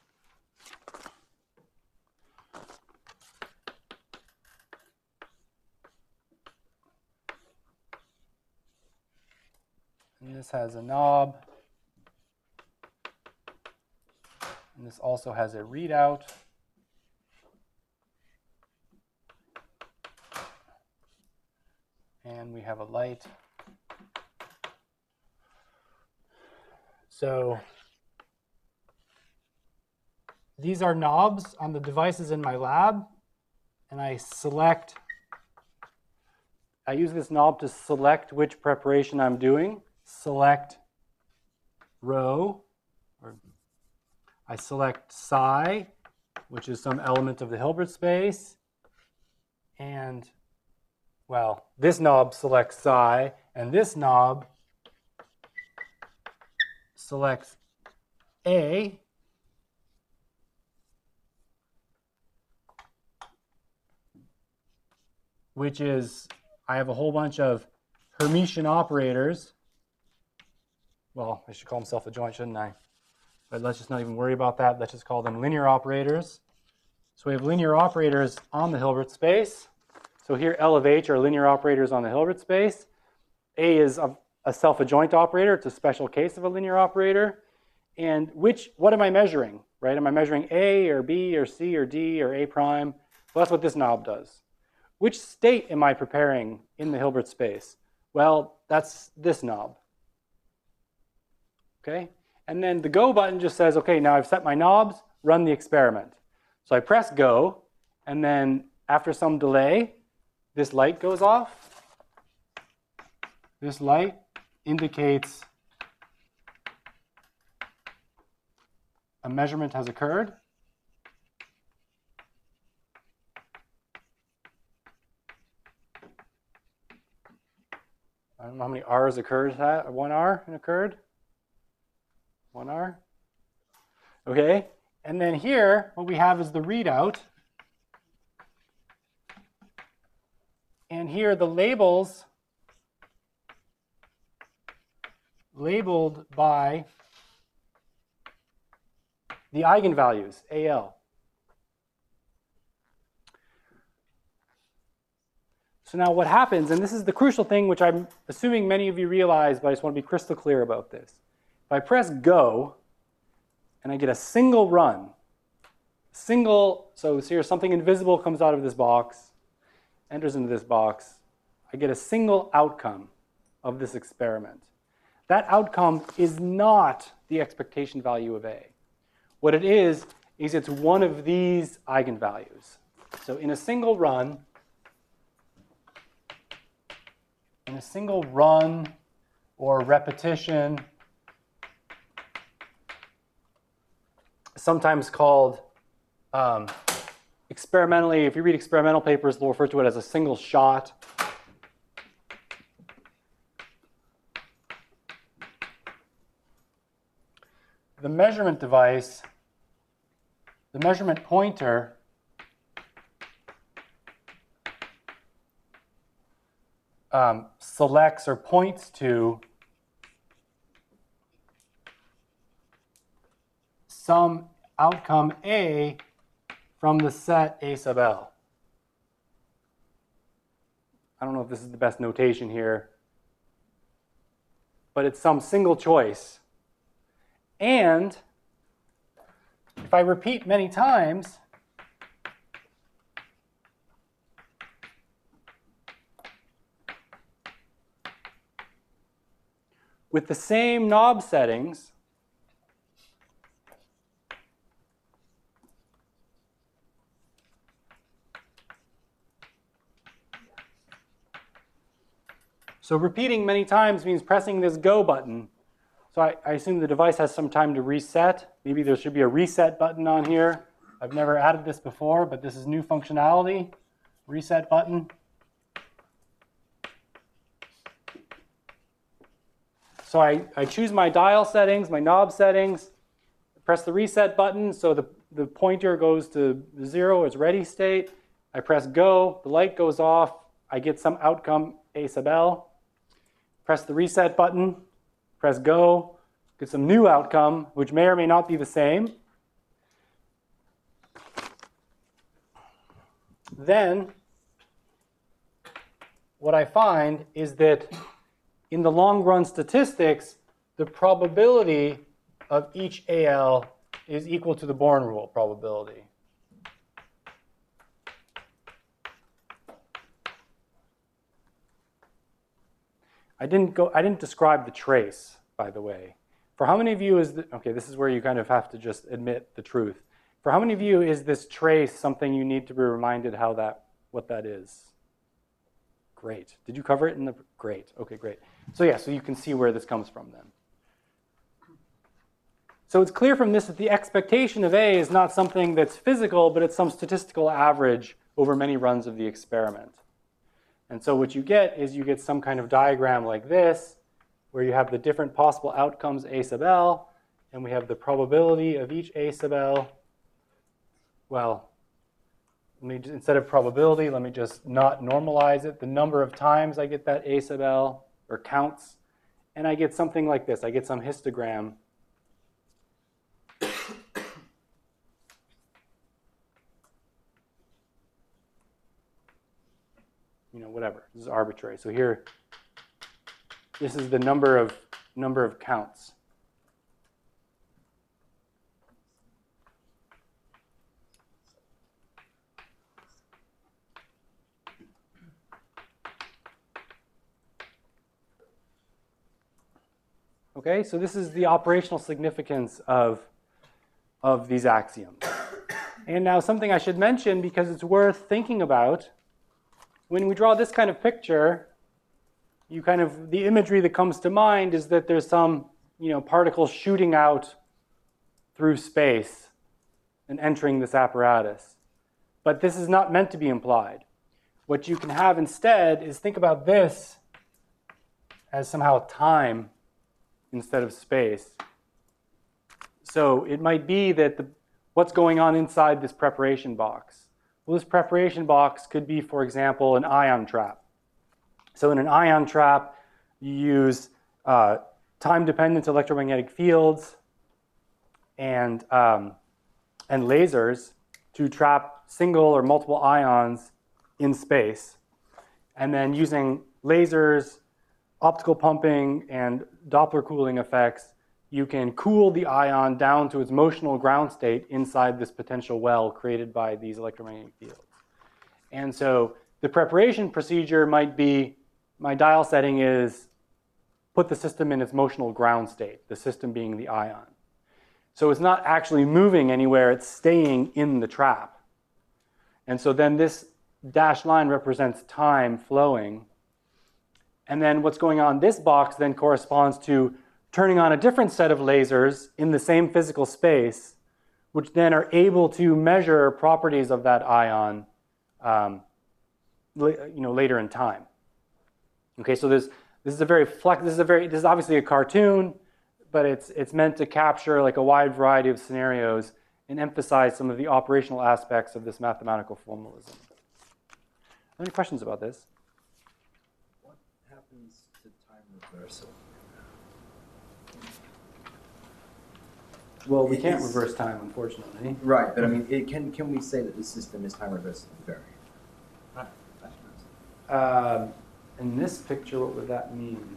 Speaker 1: And this has a knob. And this also has a readout. and we have a light. So these are knobs on the devices in my lab, and I use this knob to select which preparation I'm doing. Select row, or I select psi, which is some element of the Hilbert space, and, well, this knob selects psi, and this knob selects A, which is, I have a whole bunch of Hermitian operators. Well, I should call them self-adjoint, shouldn't I? But let's just not even worry about that. Let's just call them linear operators. So we have linear operators on the Hilbert space. So here L of H are linear operators on the Hilbert space. A is a self-adjoint operator. It's a special case of a linear operator. And what am I measuring, right? Am I measuring A or B or C or D or A prime? Well, that's what this knob does. Which state am I preparing in the Hilbert space? Well, that's this knob. Okay? And then the go button just says, okay, now I've set my knobs, run the experiment. So I press go, and then after some delay, this light goes off. This light indicates a measurement has occurred. I don't know how many R's occurred that. 1 R occurred. 1 R. Okay. And then here, what we have is the readout. And here the labels labeled by the eigenvalues, AL. So now what happens, and this is the crucial thing which I'm assuming many of you realize, but I just want to be crystal clear about this. If I press go, and I get a single run, so here something invisible comes out of this box, enters into this box, I get a single outcome of this experiment. That outcome is not the expectation value of A. What it is it's one of these eigenvalues. So in a single run or repetition, sometimes called experimentally, if you read experimental papers, they'll refer to it as a single shot. The measurement device, the measurement pointer, selects or points to some outcome A from the set A sub L. I don't know if this is the best notation here, but it's some single choice. And if I repeat many times, with the same knob settings, so repeating many times means pressing this go button. So I assume the device has some time to reset. Maybe there should be a reset button on here. I've never added this before, but this is new functionality. Reset button. So I choose my dial settings, my knob settings, press the reset button so the pointer goes to 0, it's ready state. I press go, the light goes off, I get some outcome A sub L. Press the reset button, press go, get some new outcome, which may or may not be the same. Then what I find is that in the long run statistics, the probability of each AL is equal to the Born rule probability. I didn't describe the trace, by the way. For how many of you is okay, this is where you kind of have to just admit the truth. For how many of you is this trace something you need to be reminded what that is? Great. Did you cover it in the, great. Okay, great. So yeah, so you can see where this comes from then. So it's clear from this that the expectation of A is not something that's physical, but it's some statistical average over many runs of the experiment. And so what you get is you get some kind of diagram like this, where you have the different possible outcomes A sub L, and we have the probability of each A sub L. Well, instead of probability, let me just not normalize it. The number of times I get that A sub L, or counts, and I get something like this. I get some histogram. You know, whatever. This is arbitrary. So here, this is the number of counts. Okay, so this is the operational significance of these axioms. And now something I should mention, because it's worth thinking about, when we draw this kind of picture, the imagery that comes to mind is that there's some, particles shooting out through space and entering this apparatus. But this is not meant to be implied. What you can have instead is think about this as somehow time instead of space. So it might be that what's going on inside this preparation box. Well, this preparation box could be, for example, an ion trap. So in an ion trap, you use time-dependent electromagnetic fields and lasers to trap single or multiple ions in space. And then using lasers, optical pumping, and Doppler cooling effects, you can cool the ion down to its motional ground state inside this potential well created by these electromagnetic fields. And so the preparation procedure might be, my dial setting is put the system in its motional ground state, the system being the ion. So it's not actually moving anywhere, it's staying in the trap. And so then this dashed line represents time flowing. And then what's going on in this box then corresponds to turning on a different set of lasers in the same physical space, which then are able to measure properties of that ion later in time. Okay, so this is obviously a cartoon, but it's meant to capture like a wide variety of scenarios and emphasize some of the operational aspects of this mathematical formalism. Any questions about this?
Speaker 5: What happens to time reversal?
Speaker 1: Well, we can't reverse time, unfortunately.
Speaker 5: Right, but I mean, can we say that the system is time reversible variant?
Speaker 1: In this picture, what would that mean?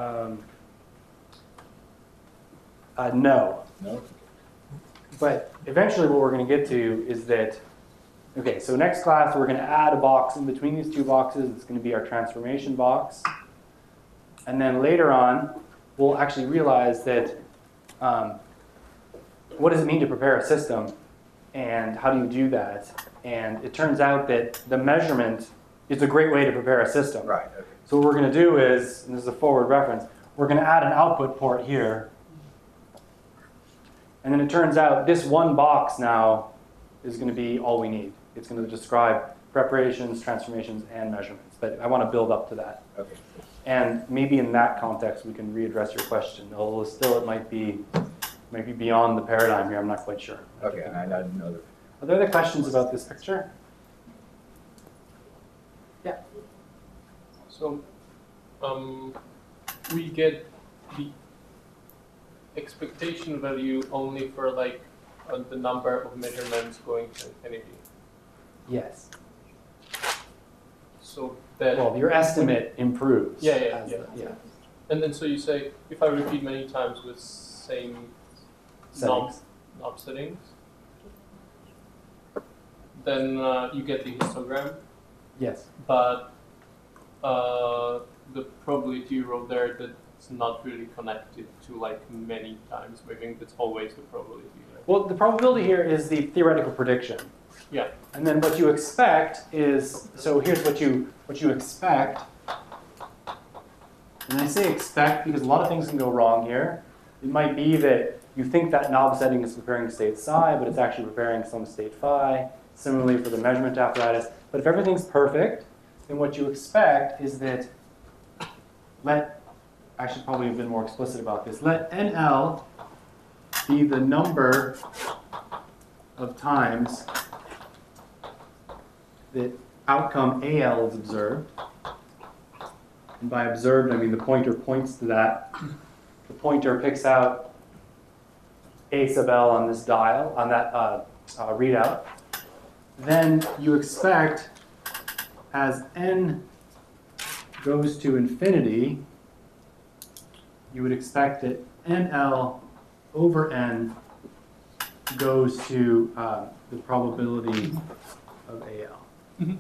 Speaker 1: No.
Speaker 5: No?
Speaker 1: But eventually what we're going to get to is that, okay, so next class we're going to add a box in between these two boxes. It's going to be our transformation box. And then later on, we'll actually realize that what does it mean to prepare a system, and how do you do that? And it turns out that the measurement is a great way to prepare a system.
Speaker 5: Right, okay.
Speaker 1: So what we're going to do is, and this is a forward reference, we're going to add an output port here. And then it turns out this one box now is going to be all we need. It's going to describe preparations, transformations, and measurements. But I want to build up to that.
Speaker 5: Okay.
Speaker 1: And maybe in that context, we can readdress your question. Although still it might be beyond the paradigm here. I'm not quite sure.
Speaker 5: Okay, and I didn't know that.
Speaker 1: Are there other questions about this picture? Yeah.
Speaker 2: So, we get the expectation value only for like the number of measurements going to infinity.
Speaker 1: Yes.
Speaker 2: So that
Speaker 1: Well, your estimate improves.
Speaker 2: Yeah.
Speaker 1: Yeah.
Speaker 2: And so you say if I repeat many times with same
Speaker 1: Settings.
Speaker 2: knob settings, then you get the histogram.
Speaker 1: Yes.
Speaker 2: But the probability row there that's not really connected to like many times moving. That's always the probability. Right?
Speaker 1: Well, the probability here is the theoretical prediction.
Speaker 2: Yeah.
Speaker 1: And then what you expect is, so here's what you expect. And I say expect because a lot of things can go wrong here. It might be that you think that knob setting is preparing state psi, but it's actually preparing some state phi. Similarly for the measurement apparatus. But if everything's perfect, then what you expect is that I should probably have been more explicit about this. Let NL be the number of times that outcome AL is observed. And by observed, I mean the pointer points to that. The pointer picks out A sub L on this dial, on that readout. Then you expect, as n goes to infinity, you would expect that NL over n goes to the probability of AL.
Speaker 2: Mm-hmm.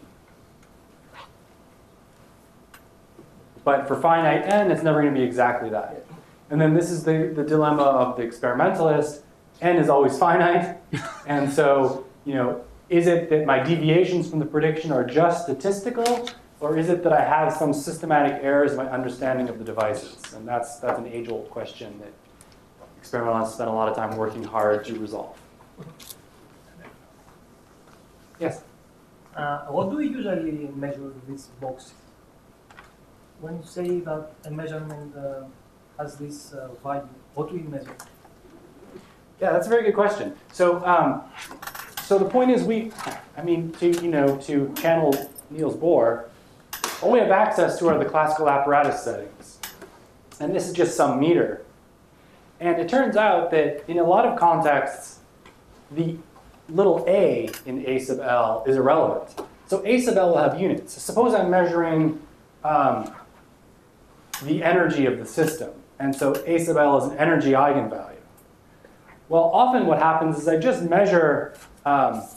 Speaker 1: But for finite n, it's never going to be exactly that. And then this is the dilemma of the experimentalist. N is always finite. And so, is it that my deviations from the prediction are just statistical? Or is it that I have some systematic errors in my understanding of the devices? And that's an age-old question that experimentalists spend a lot of time working hard to resolve. Yes?
Speaker 11: What do we usually measure this box? When you say that a measurement has this value, what do we measure?
Speaker 1: Yeah, that's a very good question. So, so the point is, to channel Niels Bohr, all we have access to are the classical apparatus settings, and this is just some meter. And it turns out that in a lot of contexts, the little a in A sub L is irrelevant. So A sub L will have units. Suppose I'm measuring the energy of the system, and so A sub L is an energy eigenvalue. Well, often what happens is I just measure the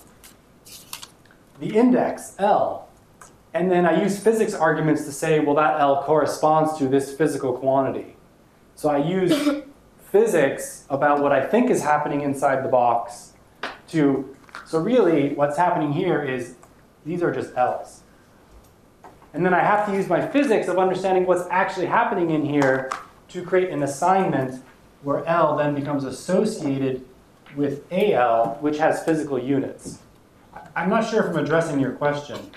Speaker 1: index, L, and then I use physics arguments to say, well, that L corresponds to this physical quantity. So I use physics about what I think is happening inside the box so really what's happening here is these are just L's. And then I have to use my physics of understanding what's actually happening in here to create an assignment where L then becomes associated with AL, which has physical units. I'm not sure if I'm addressing your question.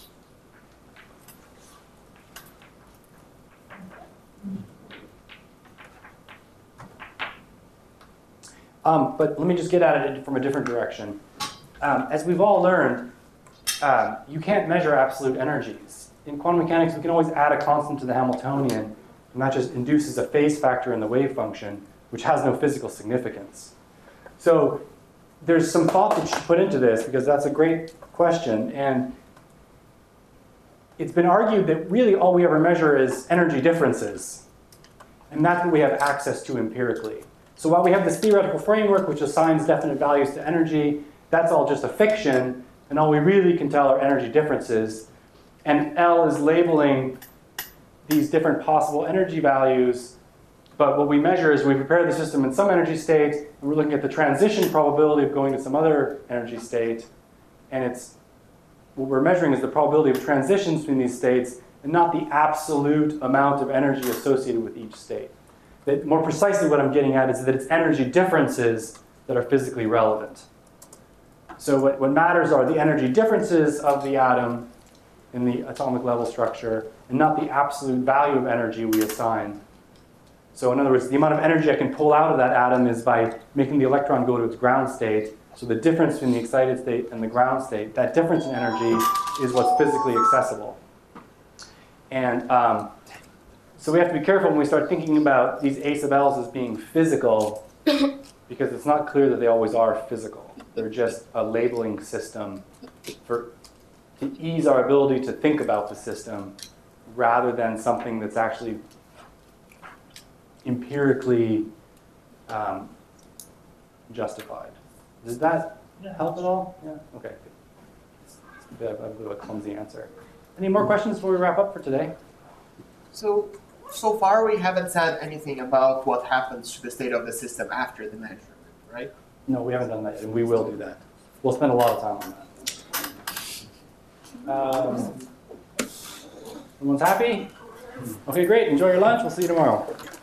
Speaker 1: But let me just get at it from a different direction. As we've all learned, you can't measure absolute energies. In quantum mechanics, we can always add a constant to the Hamiltonian, and that just induces a phase factor in the wave function, which has no physical significance. So there's some thought that you should put into this, because that's a great question. And it's been argued that really all we ever measure is energy differences. And that's what we have access to empirically. So while we have this theoretical framework which assigns definite values to energy, that's all just a fiction, and all we really can tell are energy differences. And L is labeling these different possible energy values, but what we measure is we prepare the system in some energy state, and we're looking at the transition probability of going to some other energy state, and what we're measuring is the probability of transitions between these states, and not the absolute amount of energy associated with each state. That more precisely what I'm getting at is that it's energy differences that are physically relevant. So what matters are the energy differences of the atom in the atomic level structure, and not the absolute value of energy we assign. So in other words, the amount of energy I can pull out of that atom is by making the electron go to its ground state. So the difference between the excited state and the ground state, that difference in energy is what's physically accessible. And so we have to be careful when we start thinking about these A sub L's as being physical, because it's not clear that they always are physical. They're just a labeling system to ease our ability to think about the system rather than something that's actually empirically justified. Does that help at all? Yeah? Okay. It's a bit of a clumsy answer. Any more questions before we wrap up for today?
Speaker 6: So far we haven't said anything about what happens to the state of the system after the measurement, right?
Speaker 1: No, we haven't done that yet, and we will do that. We'll spend a lot of time on that. Everyone's happy? Okay, great. Enjoy your lunch. We'll see you tomorrow.